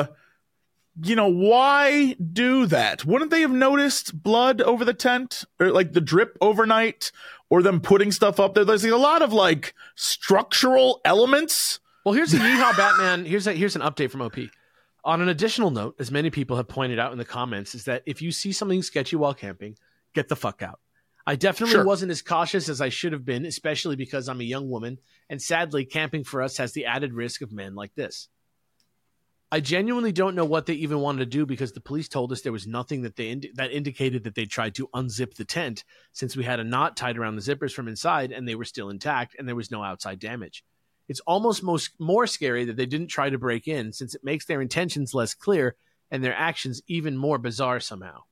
Speaker 5: why do that? Wouldn't they have noticed blood over the tent? Or like the drip overnight? Or them putting stuff up there? There's a lot of like structural elements.
Speaker 4: Well, here's a Yeehaw Batman. Here's an update from OP. On an additional note, as many people have pointed out in the comments, is that if you see something sketchy while camping, get the fuck out. I definitely wasn't as cautious as I should have been, especially because I'm a young woman, and sadly, camping for us has the added risk of men like this. I genuinely don't know what they even wanted to do because the police told us there was nothing that that indicated that they tried to unzip the tent since we had a knot tied around the zippers from inside and they were still intact and there was no outside damage. It's almost more scary that they didn't try to break in since it makes their intentions less clear and their actions even more bizarre somehow.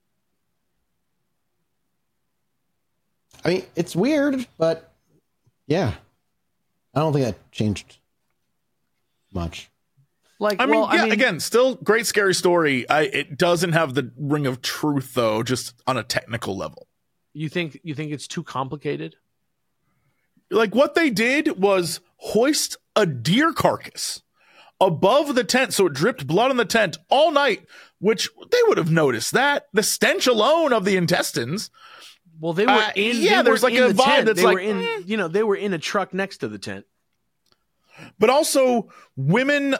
Speaker 3: I mean, it's weird, but yeah, I don't think that changed much.
Speaker 5: Again, still great scary story. It doesn't have the ring of truth though, just on a technical level.
Speaker 4: You think it's too complicated?
Speaker 5: Like what they did was hoist a deer carcass above the tent so it dripped blood on the tent all night, which they would have noticed that. The stench alone of the intestines.
Speaker 4: Well, they were in
Speaker 5: there's like a vibe that's like
Speaker 4: they were in a truck next to the tent.
Speaker 5: But also women,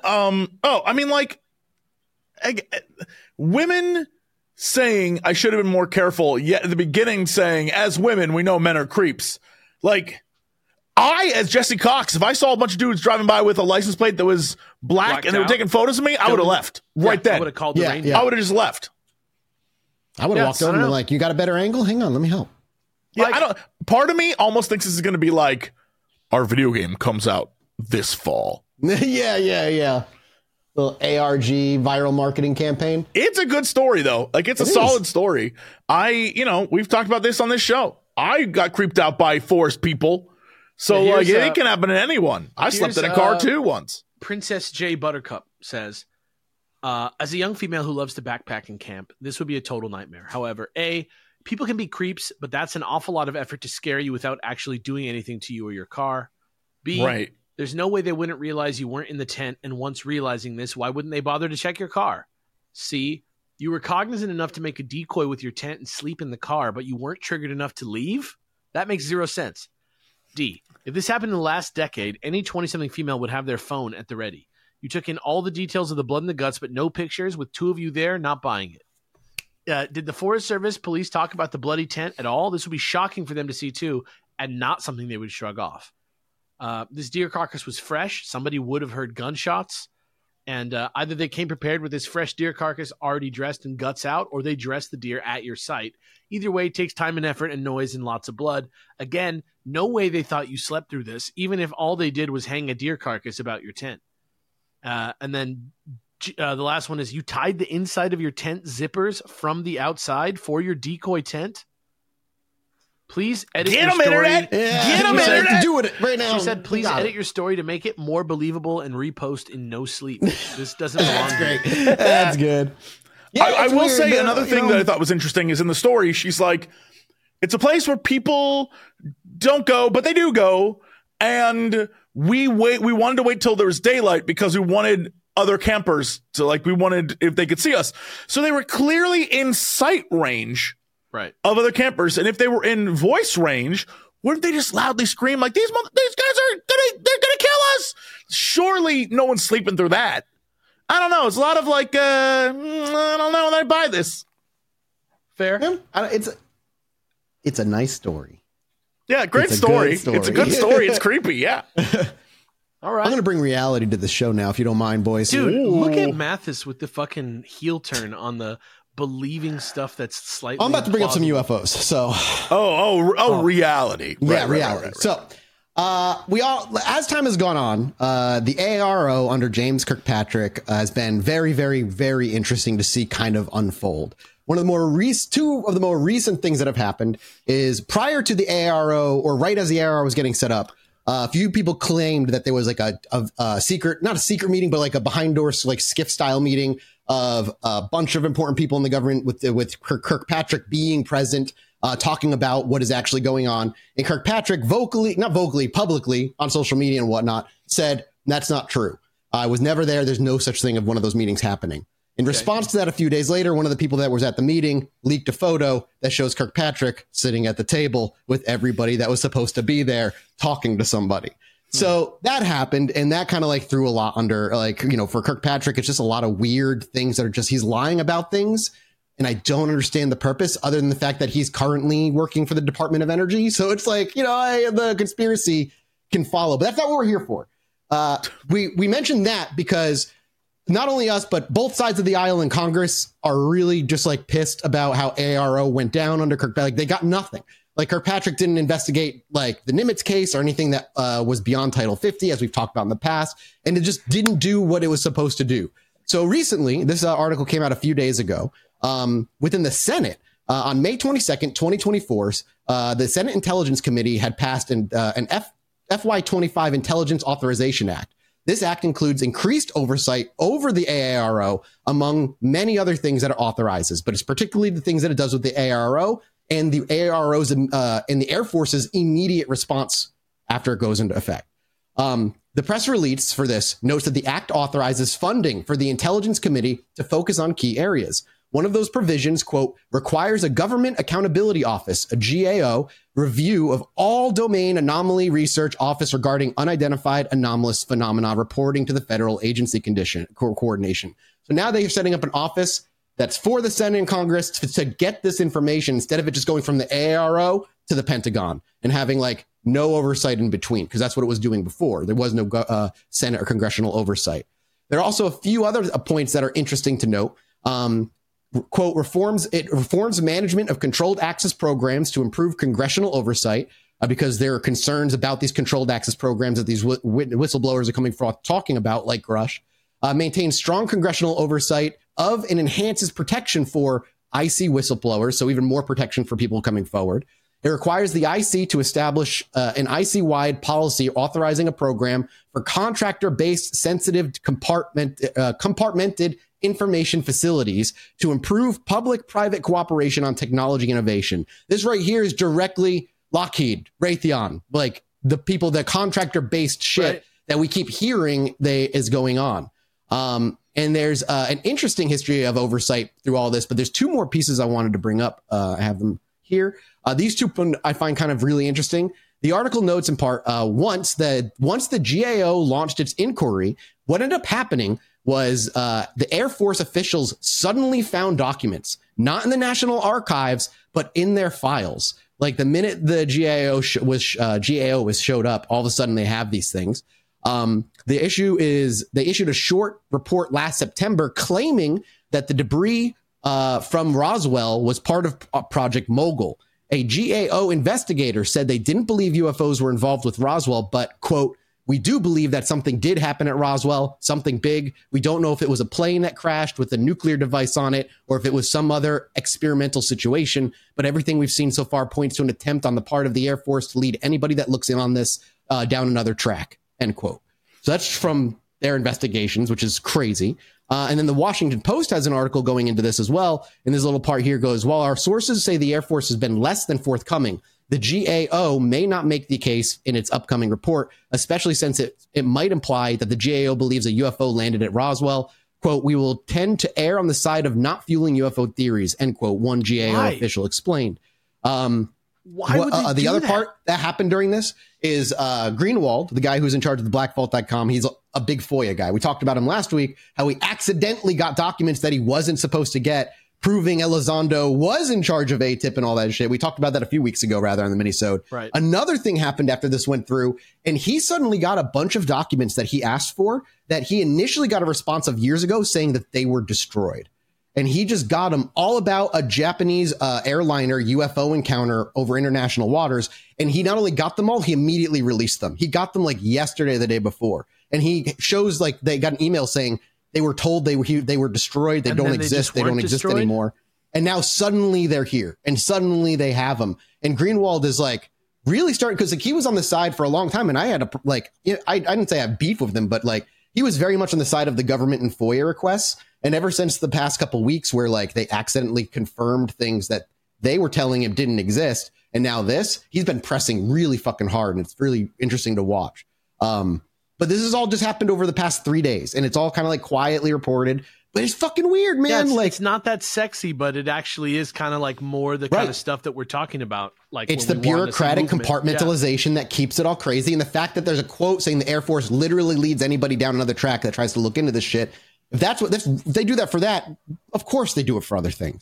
Speaker 5: women saying, I should have been more careful, yet at the beginning saying, as women, we know men are creeps. Like, as Jesse Cox, if I saw a bunch of dudes driving by with a license plate that was black and they were taking photos of me, I would have left right then.
Speaker 4: I would have called the ranger.
Speaker 5: I would have just left.
Speaker 3: I would have walked over and been like, you got a better angle? Hang on, let me help.
Speaker 5: Yeah, part of me almost thinks this is going to be like, our video game comes out this fall.
Speaker 3: Yeah. Little ARG viral marketing campaign.
Speaker 5: It's a good story though. Like it's a solid story. We've talked about this on this show. I got creeped out by forest people. So it can happen to anyone. I slept in a car too once.
Speaker 4: Princess J Buttercup says, as a young female who loves to backpack and camp, this would be a total nightmare. However, A, people can be creeps, but that's an awful lot of effort to scare you without actually doing anything to you or your car. B,
Speaker 5: right.
Speaker 4: There's no way they wouldn't realize you weren't in the tent, and once realizing this, why wouldn't they bother to check your car? C, you were cognizant enough to make a decoy with your tent and sleep in the car, but you weren't triggered enough to leave? That makes zero sense. D, if this happened in the last decade, any 20-something female would have their phone at the ready. You took in all the details of the blood and the guts, but no pictures, with 2 of you there, not buying it. Did the Forest Service police talk about the bloody tent at all? This would be shocking for them to see too, and not something they would shrug off. This deer carcass was fresh. Somebody would have heard gunshots. And either they came prepared with this fresh deer carcass already dressed and guts out, or they dressed the deer at your site. Either way, it takes time and effort and noise and lots of blood. Again, no way they thought you slept through this, even if all they did was hang a deer carcass about your tent. And then the last one is, you tied the inside of your tent zippers from the outside for your decoy tent? Please edit your story.
Speaker 5: Internet.
Speaker 3: Yeah,
Speaker 5: Get him, internet.
Speaker 3: Do it right now.
Speaker 4: She said, please edit your story to make it more believable and repost in no sleep. This doesn't belong
Speaker 3: That's
Speaker 4: here.
Speaker 3: great. That's good. Yeah,
Speaker 5: I
Speaker 3: it's
Speaker 5: will
Speaker 3: weird,
Speaker 5: say
Speaker 3: man.
Speaker 5: another thing that I thought was interesting is in the story, she's like, it's a place where people don't go, but they do go. And we wanted to wait till there was daylight because we wanted other campers to, like, we wanted if they could see us. So they were clearly in sight range
Speaker 4: Right.
Speaker 5: of other campers. And if they were in voice range, wouldn't they just loudly scream like, these guys they're gonna kill us? Surely no one's sleeping through that. I don't know. It's a lot of like, I don't know that I buy this.
Speaker 4: Fair.
Speaker 3: Yeah, it's a nice story.
Speaker 5: Yeah, great
Speaker 3: It's a
Speaker 5: story.
Speaker 3: good story.
Speaker 5: It's a good story. It's creepy. Yeah.
Speaker 4: All right.
Speaker 3: I'm gonna bring reality to the show now, if you don't mind, boys.
Speaker 4: Dude, look at Mathis with the fucking heel turn on the believing stuff that's slightly
Speaker 3: I'm about to bring up some
Speaker 4: plausible.
Speaker 3: UFOs. So
Speaker 5: Reality.
Speaker 3: yeah,
Speaker 5: Right,
Speaker 3: reality.
Speaker 5: right.
Speaker 3: So we all, as time has gone on, the AARO under James Kirkpatrick has been very, very, very interesting to see kind of unfold. One of the two of the more recent things that have happened is prior to the AARO, or right as the AARO was getting set up, a few people claimed that there was like a secret, not a secret meeting, but like a behind doors, like skiff style meeting of a bunch of important people in the government with Kirkpatrick being present, talking about what is actually going on. And Kirkpatrick publicly on social media and whatnot said, that's not true. I was never there. There's no such thing of one of those meetings happening. In response to that, a few days later, one of the people that was at the meeting leaked a photo that shows Kirkpatrick sitting at the table with everybody that was supposed to be there talking to somebody. So that happened, and that kind of like threw a lot under, like, you know, for Kirkpatrick, it's just a lot of weird things that are just, he's lying about things. And I don't understand the purpose other than the fact that he's currently working for the Department of Energy. So it's like, you know, the conspiracy can follow, but that's not what we're here for. We mentioned that because not only us, but both sides of the aisle in Congress are really just like pissed about how AARO went down under Kirkpatrick. Like, they got nothing. Like, Kirkpatrick didn't investigate like the Nimitz case or anything that was beyond Title 50, as we've talked about in the past, and it just didn't do what it was supposed to do. So recently, this article came out a few days ago, within the Senate on May 22nd, 2024, the Senate Intelligence Committee had passed an FY25 Intelligence Authorization Act. This act includes increased oversight over the AARO, among many other things that it authorizes, but it's particularly the things that it does with the AARO and the AARO's and the Air Force's immediate response after it goes into effect. The press release for this notes that the act authorizes funding for the Intelligence Committee to focus on key areas. One of those provisions, quote, requires a Government Accountability Office, a GAO, review of all domain anomaly research office regarding unidentified anomalous phenomena reporting to the federal agency coordination. So now they're setting up an office that's for the Senate and Congress to get this information instead of it just going from the AARO to the Pentagon and having like no oversight in between, because that's what it was doing before. There was no Senate or congressional oversight. There are also a few other points that are interesting to note. Quote, it reforms management of controlled access programs to improve congressional oversight, because there are concerns about these controlled access programs that these whistleblowers are coming forth talking about, like Grush. Maintains strong congressional oversight of and enhances protection for IC whistleblowers, so even more protection for people coming forward. It requires the IC to establish an IC-wide policy authorizing a program for contractor-based sensitive compartmented information facilities to improve public-private cooperation on technology innovation. This right here is directly Lockheed, Raytheon, like the people, the contractor-based shit that we keep hearing is going on. And there's an interesting history of oversight through all this, but there's two more pieces I wanted to bring up. I have them here. These two I find kind of really interesting. The article notes in part, once the GAO launched its inquiry, what ended up happening was the Air Force officials suddenly found documents, not in the National Archives, but in their files. Like the minute the GAO was showed up, all of a sudden they have these things. The issue is they issued a short report last September claiming that the debris from Roswell was part of Project Mogul. A GAO investigator said they didn't believe UFOs were involved with Roswell, but, quote, we do believe that something did happen at Roswell, something big. We don't know if it was a plane that crashed with a nuclear device on it or if it was some other experimental situation. But everything we've seen so far points to an attempt on the part of the Air Force to lead anybody that looks in on this down another track, end quote. So that's from their investigations, which is crazy. And then the Washington Post has an article going into this as well. And this little part here goes, while our sources say the Air Force has been less than forthcoming, the GAO may not make the case in its upcoming report, especially since it might imply that the GAO believes a UFO landed at Roswell. Quote, we will tend to err on the side of not fueling UFO theories, end quote, one GAO official explained.
Speaker 4: Why would they
Speaker 3: the
Speaker 4: do
Speaker 3: other
Speaker 4: that?
Speaker 3: part that happened during this is Greenwald, the guy who's in charge of the blackvault.com. He's a big FOIA guy. We talked about him last week, how he accidentally got documents that he wasn't supposed to get, proving Elizondo was in charge of ATIP and all that shit. We talked about that a few weeks ago, rather, on the minisode.
Speaker 4: Right.
Speaker 3: Another thing happened after this went through, and he suddenly got a bunch of documents that he asked for that he initially got a response of years ago saying that they were destroyed. And he just got them all about a Japanese airliner UFO encounter over international waters. And he not only got them all, he immediately released them. He got them like yesterday, the day before. And he shows like they got an email saying they were told they were destroyed. They don't exist. They don't exist anymore. And now suddenly they're here and suddenly they have them. And Greenwald is like really starting, because like he was on the side for a long time. And I had to like, I didn't say I have beef with him, but like he was very much on the side of the government and FOIA requests. And ever since the past couple weeks where like they accidentally confirmed things that they were telling him didn't exist, and now this, he's been pressing really fucking hard, and it's really interesting to watch. But this has all just happened over the past 3 days, and it's all kind of like quietly reported. But it's fucking weird, man.
Speaker 4: Yeah,
Speaker 3: like
Speaker 4: it's not that sexy, but it actually is kind of like more the kind of stuff that we're talking about. Like
Speaker 3: it's the bureaucratic compartmentalization that keeps it all crazy, and the fact that there's a quote saying the Air Force literally leads anybody down another track that tries to look into this shit. If they do that for that, of course they do it for other things.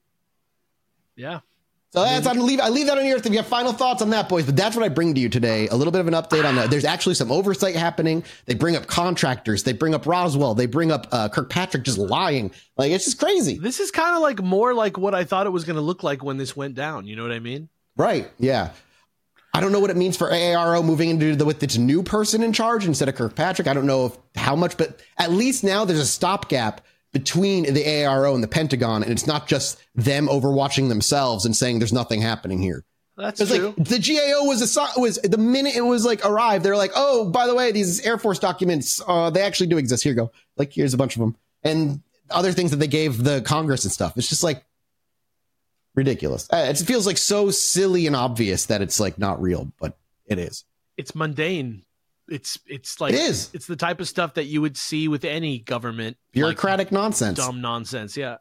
Speaker 4: Yeah.
Speaker 3: So I leave that on your earth. If you have final thoughts on that, boys, but that's what I bring to you today. A little bit of an update on that. There's actually some oversight happening. They bring up contractors. They bring up Roswell. They bring up Kirkpatrick just lying. Like, it's just crazy.
Speaker 4: This is kind of like more like what I thought it was going to look like when this went down. You know what I mean?
Speaker 3: Right. Yeah. I don't know what it means for AARO moving into with its new person in charge instead of Kirkpatrick. I don't know how much, but at least now there's a stopgap between the AARO and the Pentagon, and it's not just them overwatching themselves and saying there's nothing happening here.
Speaker 4: That's true.
Speaker 3: Like, the GAO was the minute it was like arrived, they're like, oh, by the way, these Air Force documents, they actually do exist. Here you go. Like, here's a bunch of them. And other things that they gave the Congress and stuff. It's just like ridiculous. It feels like so silly and obvious that it's like not real, but it is.
Speaker 4: It's mundane. It's like
Speaker 3: it is.
Speaker 4: It's the type of stuff that you would see with any government.
Speaker 3: Bureaucratic nonsense.
Speaker 4: Dumb nonsense. Yeah.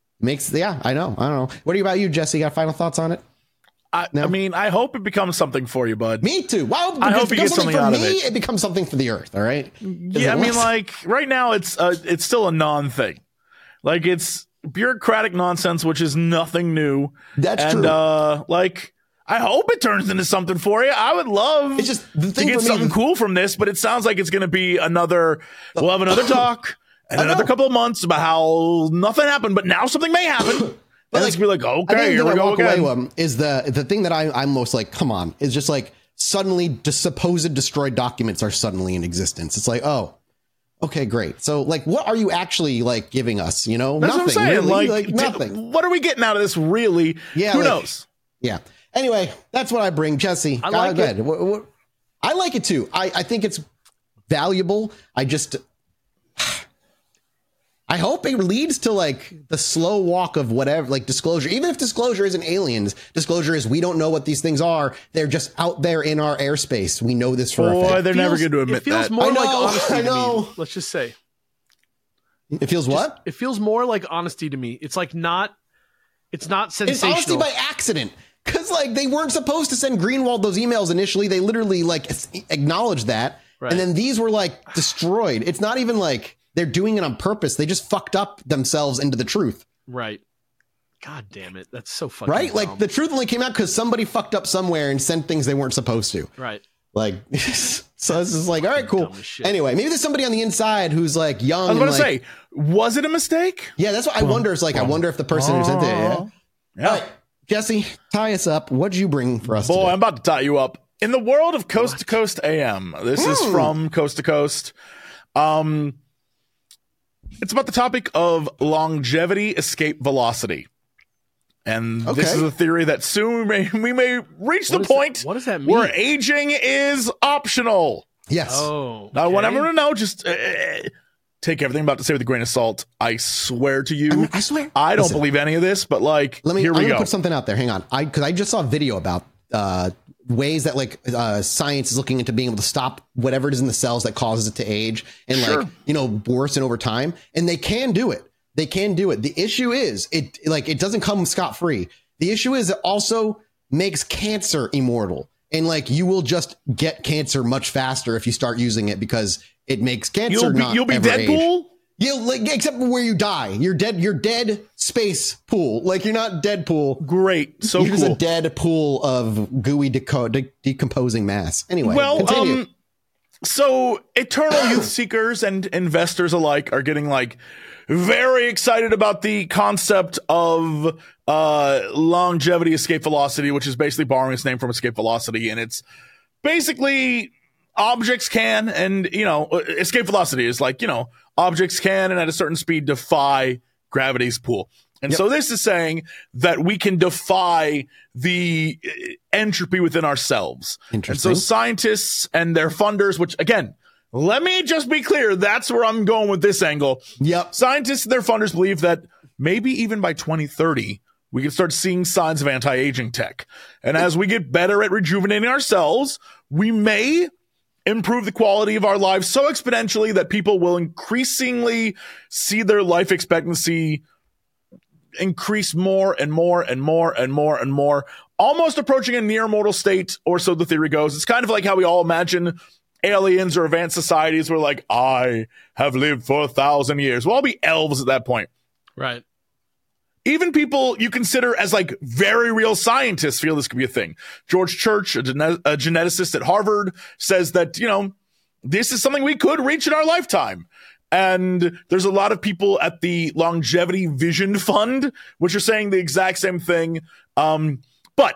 Speaker 3: I know. What about you, Jesse? Got final thoughts on it?
Speaker 5: I mean, I hope it becomes something for you, bud.
Speaker 3: Me too. Well,
Speaker 5: I hope you get something out of it.
Speaker 3: It becomes something for the earth. All right.
Speaker 5: Yeah, I mean, like right now, it's still a non-thing. Like it's bureaucratic nonsense, which is nothing new.
Speaker 3: That's
Speaker 5: true.
Speaker 3: And
Speaker 5: like I hope it turns into something for you. I would love
Speaker 3: it's just the thing
Speaker 5: to get something cool from this, but it sounds like it's going to be another. We'll have another talk and another couple of months about how nothing happened, but now something may happen. And it's gonna be like, okay, here we go again.
Speaker 3: Is the thing that I'm most like, come on, is just like suddenly the supposed destroyed documents are suddenly in existence. It's like, oh, okay, great. So like, what are you actually like giving us? You know,
Speaker 5: that's
Speaker 3: nothing.
Speaker 5: What I'm saying.
Speaker 3: Really,
Speaker 5: like
Speaker 3: nothing.
Speaker 5: What are we getting out of this? Really?
Speaker 3: Yeah.
Speaker 5: Who knows?
Speaker 3: Yeah. Anyway, that's what I bring, Jesse.
Speaker 4: I like it.
Speaker 3: I like it too. I think it's valuable. I hope it leads to like the slow walk of whatever, like disclosure. Even if disclosure isn't aliens, disclosure is we don't know what these things are. They're just out there in our airspace. We know this for a fact.
Speaker 5: They're never going to admit
Speaker 4: it feels
Speaker 5: that.
Speaker 4: more
Speaker 3: I know,
Speaker 4: like honesty
Speaker 3: I
Speaker 4: to
Speaker 3: know.
Speaker 4: me. Let's just say
Speaker 3: It feels what?
Speaker 4: it feels more like honesty to me. It's like not. It's not
Speaker 3: It's
Speaker 4: sensational.
Speaker 3: honestly by accident. Because like they weren't supposed to send Greenwald those emails initially. They literally like acknowledged that.
Speaker 4: Right.
Speaker 3: And then these were like destroyed. It's not even like they're doing it on purpose. They just fucked up themselves into the truth.
Speaker 4: Right. God damn it. That's so fucking
Speaker 3: Right?
Speaker 4: dumb.
Speaker 3: Like the truth only came out because somebody fucked up somewhere and sent things they weren't supposed to.
Speaker 4: Right.
Speaker 3: Like, so this is like, all right, cool.
Speaker 4: Dumb as shit.
Speaker 3: Anyway, maybe there's somebody on the inside who's like young.
Speaker 5: I was about
Speaker 3: and,
Speaker 5: to
Speaker 3: like,
Speaker 5: say, was it a mistake?
Speaker 3: yeah, that's what I wonder. It's like, I wonder if the person who sent it. Yeah.
Speaker 5: Yeah.
Speaker 3: All right, Jesse, tie us up. What'd you bring for us
Speaker 5: Boy,
Speaker 3: today?
Speaker 5: I'm about to tie you up. In the world of Coast to Coast AM, this is from Coast to Coast. It's about the topic of longevity escape velocity. And this is a theory that soon we may reach the point
Speaker 4: what does that mean?
Speaker 5: where aging is optional.
Speaker 3: Yes.
Speaker 4: Oh.
Speaker 5: Now, I want
Speaker 4: okay.
Speaker 5: everyone to know, just take everything I'm about to say with a grain of salt. I swear to you,
Speaker 3: I swear.
Speaker 5: I don't
Speaker 3: Listen.
Speaker 5: believe any of this, but like,
Speaker 3: I'm
Speaker 5: here we
Speaker 3: gonna
Speaker 5: go.
Speaker 3: put something out there. Hang on. Because I just saw a video about ways that like science is looking into being able to stop whatever it is in the cells that causes it to age and
Speaker 5: Sure.
Speaker 3: like, worsen over time. And they can do it. They can do it. The issue is it doesn't come scot free. The issue is it also makes cancer immortal. And like you will just get cancer much faster if you start using it because it makes cancer
Speaker 5: You'll be
Speaker 3: ever age.
Speaker 5: Deadpool?
Speaker 3: Except where you die. You're dead space pool. Like you're not Deadpool.
Speaker 5: Great. So
Speaker 3: You're just
Speaker 5: cool.
Speaker 3: a dead pool of gooey decomposing mass. Anyway,
Speaker 5: Well,
Speaker 3: continue.
Speaker 5: so eternal youth seekers and investors alike are getting like very excited about the concept of longevity escape velocity, which is basically borrowing its name from escape velocity. And it's basically objects can, and, escape velocity is like, objects can, and at a certain speed, defy gravity's pull. And so this is saying that we can defy the entropy within ourselves. And
Speaker 3: Interesting.
Speaker 5: so scientists and their funders, which again, let me just be clear, that's where I'm going with this angle.
Speaker 3: Yep.
Speaker 5: Scientists and their funders believe that maybe even by 2030, we can start seeing signs of anti-aging tech. And as we get better at rejuvenating ourselves, we may improve the quality of our lives so exponentially that people will increasingly see their life expectancy increase more and more and more and more and more, almost approaching a near mortal state, or so the theory goes. It's kind of like how we all imagine aliens or advanced societies where like, I have lived for 1,000 years. We'll all be elves at that point.
Speaker 4: Right.
Speaker 5: Even people you consider as like very real scientists feel this could be a thing. George Church, a geneticist at Harvard, says that, this is something we could reach in our lifetime. And there's a lot of people at the Longevity Vision Fund, which are saying the exact same thing. But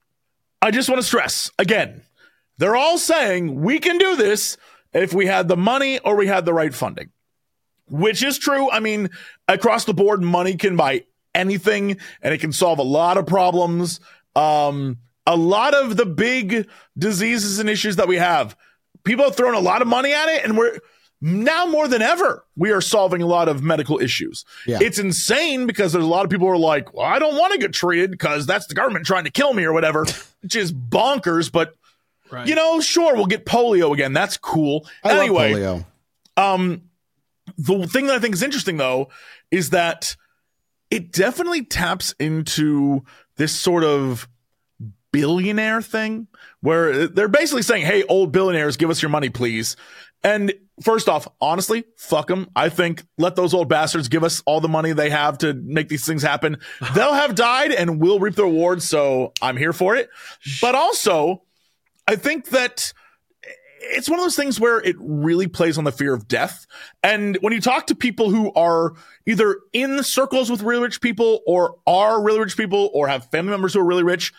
Speaker 5: I just want to stress again, they're all saying we can do this if we had the money or we had the right funding, which is true. I mean, across the board, money can buy anything and it can solve a lot of problems. A lot of the big diseases and issues that we have, people have thrown a lot of money at it, and we're now more than ever, we are solving a lot of medical issues.
Speaker 3: Yeah.
Speaker 5: It's insane because there's a lot of people who are like, well, I don't want to get treated because that's the government trying to kill me or whatever, which is bonkers. But,
Speaker 4: Right.
Speaker 5: sure, we'll get polio again. That's cool.
Speaker 3: I
Speaker 5: Anyway,
Speaker 3: love polio.
Speaker 5: the thing that I think is interesting, though, is that it definitely taps into this sort of billionaire thing where they're basically saying, hey, old billionaires, give us your money, please. And first off, honestly, fuck them. I think let those old bastards give us all the money they have to make these things happen. They'll have died and we'll reap the rewards. So I'm here for it. But also, I think that it's one of those things where it really plays on the fear of death. And when you talk to people who are either in circles with really rich people or are really rich people or have family members who are really rich,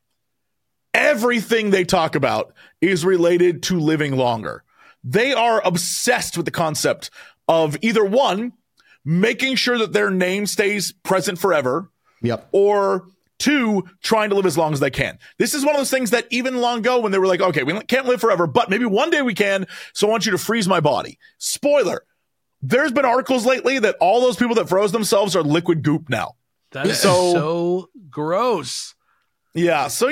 Speaker 5: everything they talk about is related to living longer. They are obsessed with the concept of either one, making sure that their name stays present forever,
Speaker 3: Yep.
Speaker 5: or two, trying to live as long as they can. This is one of those things that even long ago when they were like, okay, we can't live forever, but maybe one day we can, so I want you to freeze my body. Spoiler, there's been articles lately that all those people that froze themselves are liquid goop now.
Speaker 4: That is so gross.
Speaker 5: Yeah. So,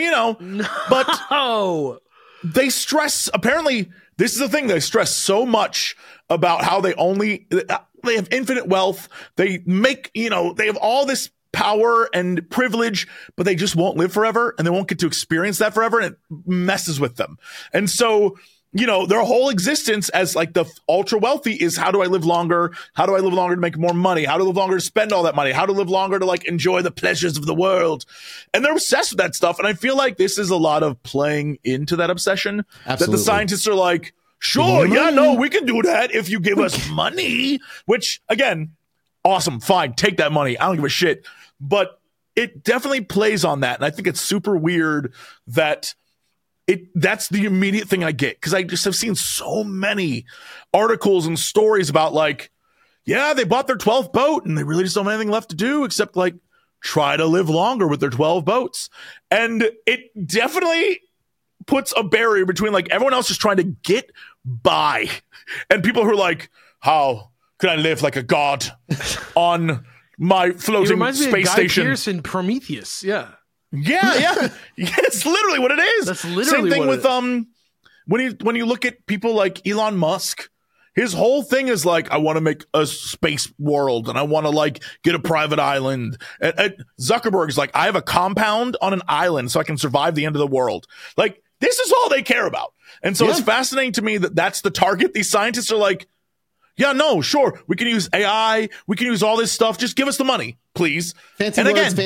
Speaker 5: but they stress, apparently, this is the thing. They stress so much about how they have infinite wealth. They make, they have all this power and privilege, but they just won't live forever and they won't get to experience that forever. And it messes with them. And so, their whole existence as like the ultra wealthy is how do I live longer? How do I live longer to make more money? How to live longer to spend all that money? How to live longer to like enjoy the pleasures of the world? And they're obsessed with that stuff. And I feel like this is a lot of playing into that obsession.
Speaker 3: Absolutely.
Speaker 5: That the scientists are like, sure, yeah, no, we can do that if you give us money, which again, awesome, fine, take that money. I don't give a shit. But it definitely plays on that. And I think it's super weird that that's the immediate thing I get, because I just have seen so many articles and stories about like, yeah, they bought their 12th boat and they really just don't have anything left to do except like try to live longer with their 12 boats. And it definitely puts a barrier between like everyone else just trying to get by and people who are like, how can I live like a god on my floating space station?
Speaker 4: Guy Pearce in Prometheus, yeah.
Speaker 5: Yeah. It's literally what it is.
Speaker 4: That's literally
Speaker 5: same thing
Speaker 4: what
Speaker 5: with when you look at people like Elon Musk, his whole thing is like, I want to make a space world and I want to like get a private island. And Zuckerberg's like, I have a compound on an island so I can survive the end of the world. Like, this is all they care about. And so it's fascinating to me that that's the target. These scientists are like, yeah, no, sure. We can use AI. We can use all this stuff. Just give us the money, please.
Speaker 3: Fancy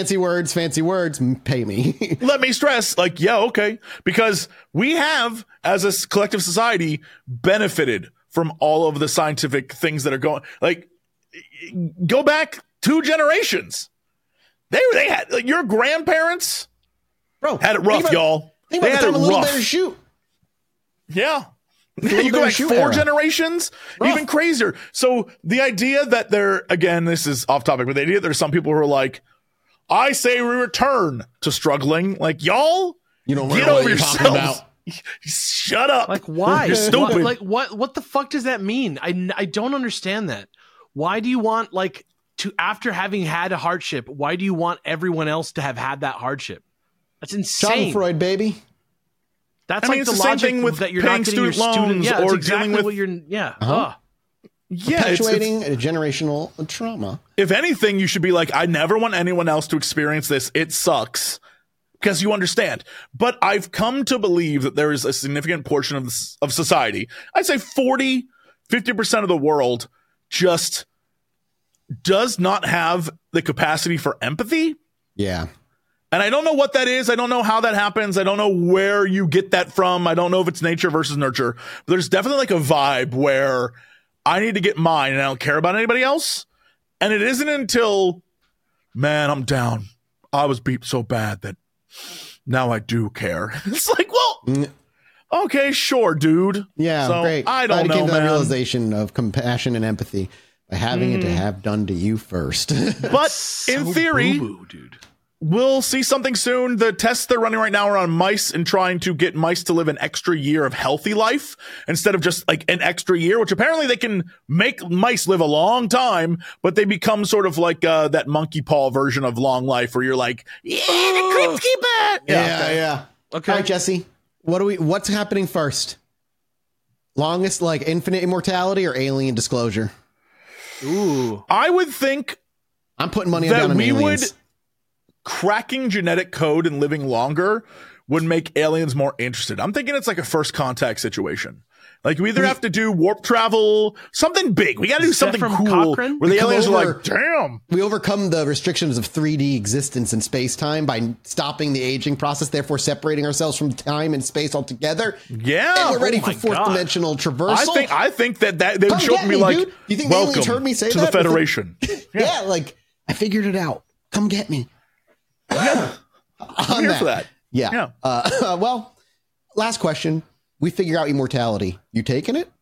Speaker 3: words. Pay me.
Speaker 5: Let me stress, like, yeah, okay. Because we have, as a collective society, benefited from all of the scientific things that are going. Like, go back 2 generations. They had, like, your grandparents had it rough, y'all. They had it rough.
Speaker 3: Shoot.
Speaker 5: Yeah. You go back 4 generations, even crazier. So the idea that this is off topic, but the idea that there's some people who are like, I say we return to struggling. Like, y'all,
Speaker 3: you don't
Speaker 5: get over yourselves. Shut up.
Speaker 4: Like, why?
Speaker 5: You're stupid.
Speaker 4: What the fuck does that mean? I don't understand that. Why do you want, like, to, after having had a hardship, why do you want everyone else to have had that hardship? That's insane.
Speaker 3: Schadenfreude, baby.
Speaker 4: That's
Speaker 5: the same thing with
Speaker 4: that you're not getting your student. Yeah,
Speaker 5: or
Speaker 4: exactly
Speaker 5: dealing with
Speaker 4: what you're. Yeah.
Speaker 3: Perpetuating a generational trauma.
Speaker 5: If anything, you should be like, I never want anyone else to experience this. It sucks, because you understand. But I've come to believe that there is a significant portion of society, I'd say 50% of the world, just does not have the capacity for empathy.
Speaker 3: Yeah.
Speaker 5: And I don't know what that is. I don't know how that happens. I don't know where you get that from. I don't know if it's nature versus nurture. But there's definitely like a vibe where I need to get mine and I don't care about anybody else. And it isn't until, man, I'm down. I was beat so bad that now I do care. It's like, well, okay, sure, dude.
Speaker 3: Yeah,
Speaker 5: so,
Speaker 3: great.
Speaker 5: I don't know,
Speaker 3: came to
Speaker 5: man.
Speaker 3: that realization of compassion and empathy by having it to have done to you first.
Speaker 5: But in theory,
Speaker 4: dude.
Speaker 5: we'll see something soon. The tests they're running right now are on mice and trying to get mice to live an extra year of healthy life instead of just like an extra year, which apparently they can make mice live a long time, but they become sort of like that monkey paw version of long life where you're like, yeah, the crypt keeper.
Speaker 3: Yeah.
Speaker 4: Okay.
Speaker 3: All right, Jesse. What's happening first? Longest, like infinite immortality or alien disclosure?
Speaker 4: Ooh.
Speaker 5: I would think
Speaker 3: I'm putting money
Speaker 5: that
Speaker 3: on
Speaker 5: we
Speaker 3: aliens.
Speaker 5: would cracking genetic code and living longer would make aliens more interested. I'm thinking it's like a first contact situation. Like we either have to do warp travel, something big. We got to do something cool
Speaker 4: Cochrane?
Speaker 5: where the aliens are like, damn.
Speaker 3: We overcome the restrictions of 3D existence in space-time by stopping the aging process, therefore separating ourselves from time and space altogether.
Speaker 5: Yeah.
Speaker 3: And we're ready
Speaker 4: Oh
Speaker 3: for
Speaker 4: my
Speaker 3: fourth
Speaker 4: God.
Speaker 3: dimensional traversal.
Speaker 5: I think that they would show up and be like,
Speaker 3: dude. Do you think the aliens
Speaker 5: welcome
Speaker 3: heard me say
Speaker 5: to
Speaker 3: that?
Speaker 5: the Federation.
Speaker 3: Yeah, like I figured it out. Come get me.
Speaker 5: Yeah. I'm here for that.
Speaker 3: Yeah. Well, last question. We figure out immortality. You taking it?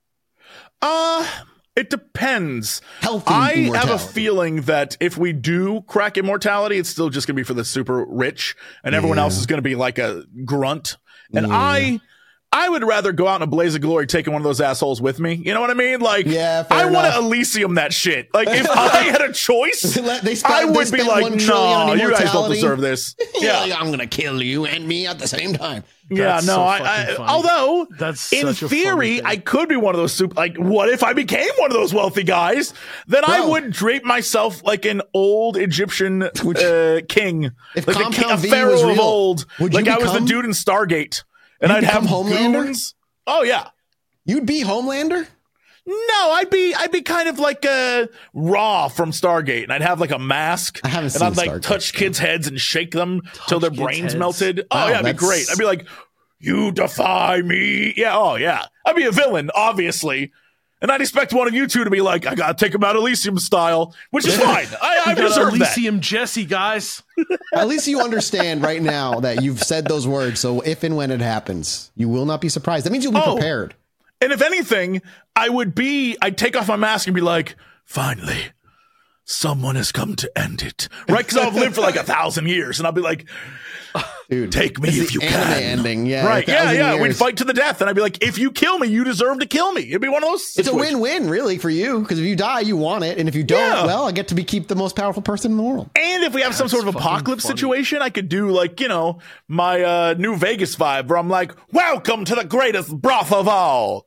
Speaker 5: It depends.
Speaker 3: Healthy
Speaker 5: I have a
Speaker 3: immortality.
Speaker 5: feeling that if we do crack immortality, it's still just going to be for the super rich, and everyone else is going to be like a grunt. And I I would rather go out in a blaze of glory taking one of those assholes with me. You know what I mean? Like,
Speaker 3: Yeah, fair
Speaker 5: I want to
Speaker 3: enough.
Speaker 5: Elysium that shit. Like, if I had a choice,
Speaker 3: They
Speaker 5: I would be
Speaker 3: spent
Speaker 5: like,
Speaker 3: $1 trillion on
Speaker 5: no, you guys don't
Speaker 3: immortality."
Speaker 5: deserve this.
Speaker 3: Yeah,
Speaker 5: Yeah.
Speaker 3: I'm going to kill you and me at the same time.
Speaker 5: Yeah,
Speaker 4: That's
Speaker 5: no,
Speaker 4: so
Speaker 5: I
Speaker 4: fucking funny.
Speaker 5: although
Speaker 4: That's
Speaker 5: in
Speaker 4: such a funny
Speaker 5: theory,
Speaker 4: thing.
Speaker 5: I could be one of those like, what if I became one of those wealthy guys? Then I
Speaker 3: Bro.
Speaker 5: would drape myself like an old Egyptian king,
Speaker 3: If
Speaker 5: like a
Speaker 3: Compound V
Speaker 5: pharaoh
Speaker 3: was
Speaker 5: of
Speaker 3: real,
Speaker 5: old.
Speaker 3: would you
Speaker 5: Like I was the
Speaker 3: become-
Speaker 5: dude in Stargate, and
Speaker 3: You'd
Speaker 5: I'd have
Speaker 3: become Homelander?
Speaker 5: goons. Oh yeah.
Speaker 3: You'd be Homelander?
Speaker 5: No, I'd be kind of like Raw from Stargate, and I'd have like a mask.
Speaker 3: I haven't
Speaker 5: and I'd
Speaker 3: seen
Speaker 5: like
Speaker 3: Stargate,
Speaker 5: touch kids' heads and shake them till their
Speaker 4: kids'
Speaker 5: brains
Speaker 4: heads.
Speaker 5: melted. Oh
Speaker 3: Wow,
Speaker 5: yeah, it'd be
Speaker 3: that's-
Speaker 5: great. I'd be like, you defy me. Yeah, oh yeah. I'd be a villain, obviously. And I'd expect one of you two to be like, I gotta take him out Elysium style, which is fine. I
Speaker 4: You got
Speaker 5: deserve that.
Speaker 4: Elysium Jesse, guys.
Speaker 3: At least you understand right now that you've said those words. So if and when it happens, you will not be surprised. That means you'll be
Speaker 5: Oh.
Speaker 3: prepared.
Speaker 5: And if anything, I'd take off my mask and be like, finally, someone has come to end it. Right? Because I've lived for like 1,000 years. And I'll be like,
Speaker 3: Dude,
Speaker 5: take me
Speaker 3: it's
Speaker 5: if
Speaker 3: the
Speaker 5: you
Speaker 3: anime
Speaker 5: can.
Speaker 3: ending. Yeah,
Speaker 5: Right.
Speaker 3: 1,000
Speaker 5: Yeah. We'd
Speaker 3: years.
Speaker 5: fight to the death. And I'd be like, if you kill me, you deserve to kill me. It'd be one of those
Speaker 3: It's a
Speaker 5: situations.
Speaker 3: win-win, really, for you. Because if you die, you want it. And if you don't,
Speaker 5: Yeah.
Speaker 3: well, I get to keep the most powerful person in the world.
Speaker 5: And if we have some sort of
Speaker 4: fucking
Speaker 5: apocalypse
Speaker 4: funny.
Speaker 5: situation, I could do like, my New Vegas vibe where I'm like, welcome to the greatest broth of all.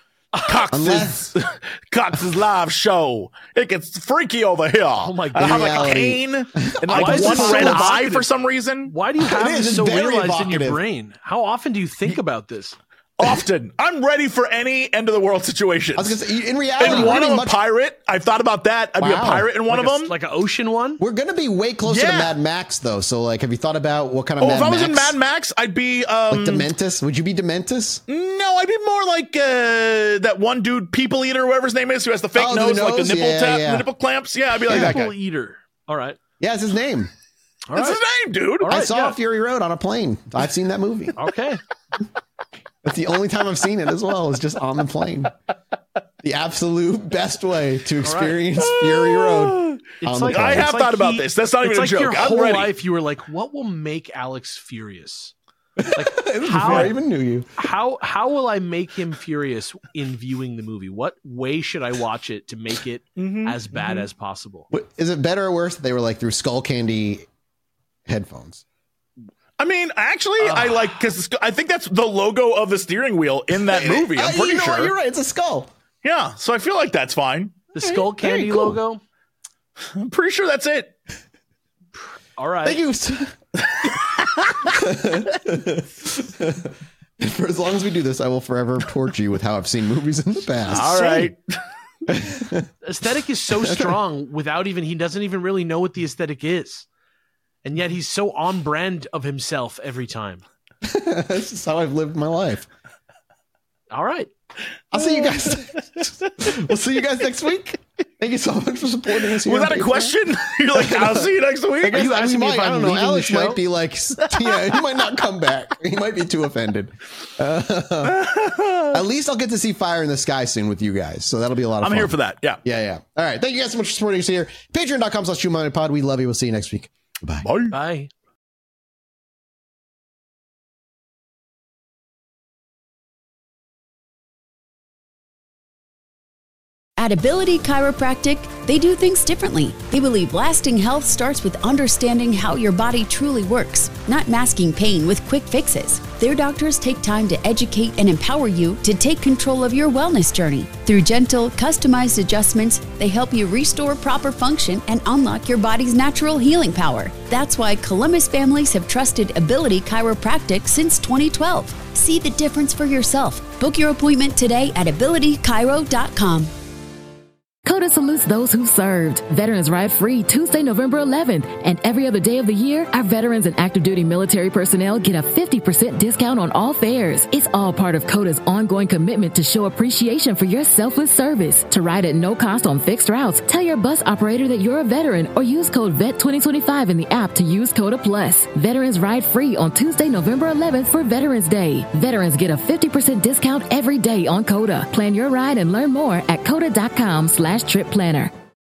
Speaker 5: Cox's live show. It gets freaky over here. Oh
Speaker 4: my
Speaker 5: I have like a
Speaker 3: God.
Speaker 5: cane and
Speaker 4: Why
Speaker 5: like
Speaker 4: is
Speaker 5: one
Speaker 4: this so
Speaker 5: red eye
Speaker 4: evocative?
Speaker 5: for some reason.
Speaker 4: Why do you have
Speaker 3: is.
Speaker 4: this
Speaker 3: It's
Speaker 4: so
Speaker 3: very
Speaker 4: realized in your
Speaker 3: evocative.
Speaker 4: brain? How often do you think about this?
Speaker 5: Often. I'm ready for any end of the world situation.
Speaker 3: I was going to say, in reality,
Speaker 5: And
Speaker 3: we're
Speaker 5: one of
Speaker 3: gonna be
Speaker 5: them
Speaker 3: much-
Speaker 5: pirate. I've thought about that. I'd be a
Speaker 3: Wow.
Speaker 5: pirate in one
Speaker 4: like
Speaker 5: of them.
Speaker 4: like an ocean one?
Speaker 3: we're going to be way closer to
Speaker 5: Yeah.
Speaker 3: Mad Max, though. So, like, have you thought about what kind of
Speaker 5: Oh,
Speaker 3: Mad
Speaker 5: if I was
Speaker 3: Max?
Speaker 5: in Mad Max, I'd be
Speaker 3: Like Dementus? Would you be Dementus?
Speaker 5: no, I'd be more like that one dude, People Eater, whoever his name is, who has the fake
Speaker 3: Oh, the
Speaker 5: nose, like the
Speaker 3: nose?
Speaker 5: nipple
Speaker 3: Yeah,
Speaker 5: tap,
Speaker 3: yeah.
Speaker 5: the nipple clamps. Yeah, I'd be like that guy.
Speaker 4: Apple eater. All right.
Speaker 3: Yeah, it's his name.
Speaker 4: All
Speaker 5: That's
Speaker 4: right.
Speaker 5: his name, dude.
Speaker 4: All
Speaker 3: I
Speaker 4: right,
Speaker 3: saw
Speaker 4: yeah.
Speaker 3: Fury Road on a plane. I've seen that movie.
Speaker 4: Okay.
Speaker 3: That's the only time I've seen it as well. Is just on the plane. The absolute best way to experience Fury Road.
Speaker 4: It's
Speaker 3: On the
Speaker 4: like
Speaker 3: plane.
Speaker 5: I have
Speaker 4: it's like
Speaker 5: thought about this. That's not
Speaker 4: it's
Speaker 5: even a
Speaker 4: like
Speaker 5: joke.
Speaker 4: Your
Speaker 5: I'm
Speaker 4: whole
Speaker 5: ready.
Speaker 4: life, you were like, "What will make Alex furious? Like,
Speaker 3: Before
Speaker 4: how
Speaker 3: I even knew you.
Speaker 4: how will I make him furious in viewing the movie? What way should I watch it to make it as bad as possible?"
Speaker 3: What- Is it better or worse that they were like through Skull Candy headphones?
Speaker 5: I mean, actually, I like because I think that's the logo of the steering wheel in that movie. I'm pretty
Speaker 3: you know
Speaker 5: sure.
Speaker 3: what? You're right. It's a skull.
Speaker 5: Yeah, so I feel like that's fine.
Speaker 4: The Skull Candy
Speaker 3: cool.
Speaker 4: logo.
Speaker 5: I'm pretty sure that's it.
Speaker 4: All right.
Speaker 3: Thank you. For as long as we do this, I will forever torture you with how I've seen movies in the past.
Speaker 5: All right.
Speaker 4: Aesthetic is so strong without even he doesn't even really know what the aesthetic is. And yet he's so on brand of himself every time.
Speaker 3: That's just how I've lived my life.
Speaker 4: All right.
Speaker 3: I'll see you guys. We'll see you guys next week. Thank you so much for supporting us here.
Speaker 5: Was
Speaker 3: on
Speaker 5: that a
Speaker 3: Patreon.
Speaker 5: question? You're like, I'll see you next week.
Speaker 3: I guess
Speaker 4: you
Speaker 3: we
Speaker 4: asking me
Speaker 3: might,
Speaker 4: if
Speaker 3: I
Speaker 4: I'm
Speaker 3: don't know.
Speaker 4: leaving the
Speaker 3: Alex
Speaker 4: show?
Speaker 3: might be like, yeah, he might not come back. He might be too offended. At least I'll get to see Fire in the Sky soon with you guys. So that'll be a lot of fun.
Speaker 5: I'm here for that. Yeah.
Speaker 3: Yeah. All right. Thank you guys so much for supporting us here. Patreon.com/TrueMindedPod. We love you. We'll see you next week. Bye.
Speaker 5: Bye.
Speaker 4: Bye.
Speaker 6: At Ability Chiropractic, they do things differently. They believe lasting health starts with understanding how your body truly works, not masking pain with quick fixes. Their doctors take time to educate and empower you to take control of your wellness journey. Through gentle, customized adjustments, they help you restore proper function and unlock your body's natural healing power. That's why Columbus families have trusted Ability Chiropractic since 2012. See the difference for yourself. Book your appointment today at abilitychiro.com.
Speaker 2: CODA salutes those who served. Veterans Ride Free Tuesday, November 11th. And every other day of the year, our veterans and active duty military personnel get a 50% discount on all fares. It's all part of CODA's ongoing commitment to show appreciation for your selfless service. To ride at no cost on fixed routes, tell your bus operator that you're a veteran or use code VET2025 in the app to use CODA Plus. Veterans Ride Free on Tuesday, November 11th for Veterans Day. Veterans get a 50% discount every day on CODA. Plan your ride and learn more at CODA.com/trip planner.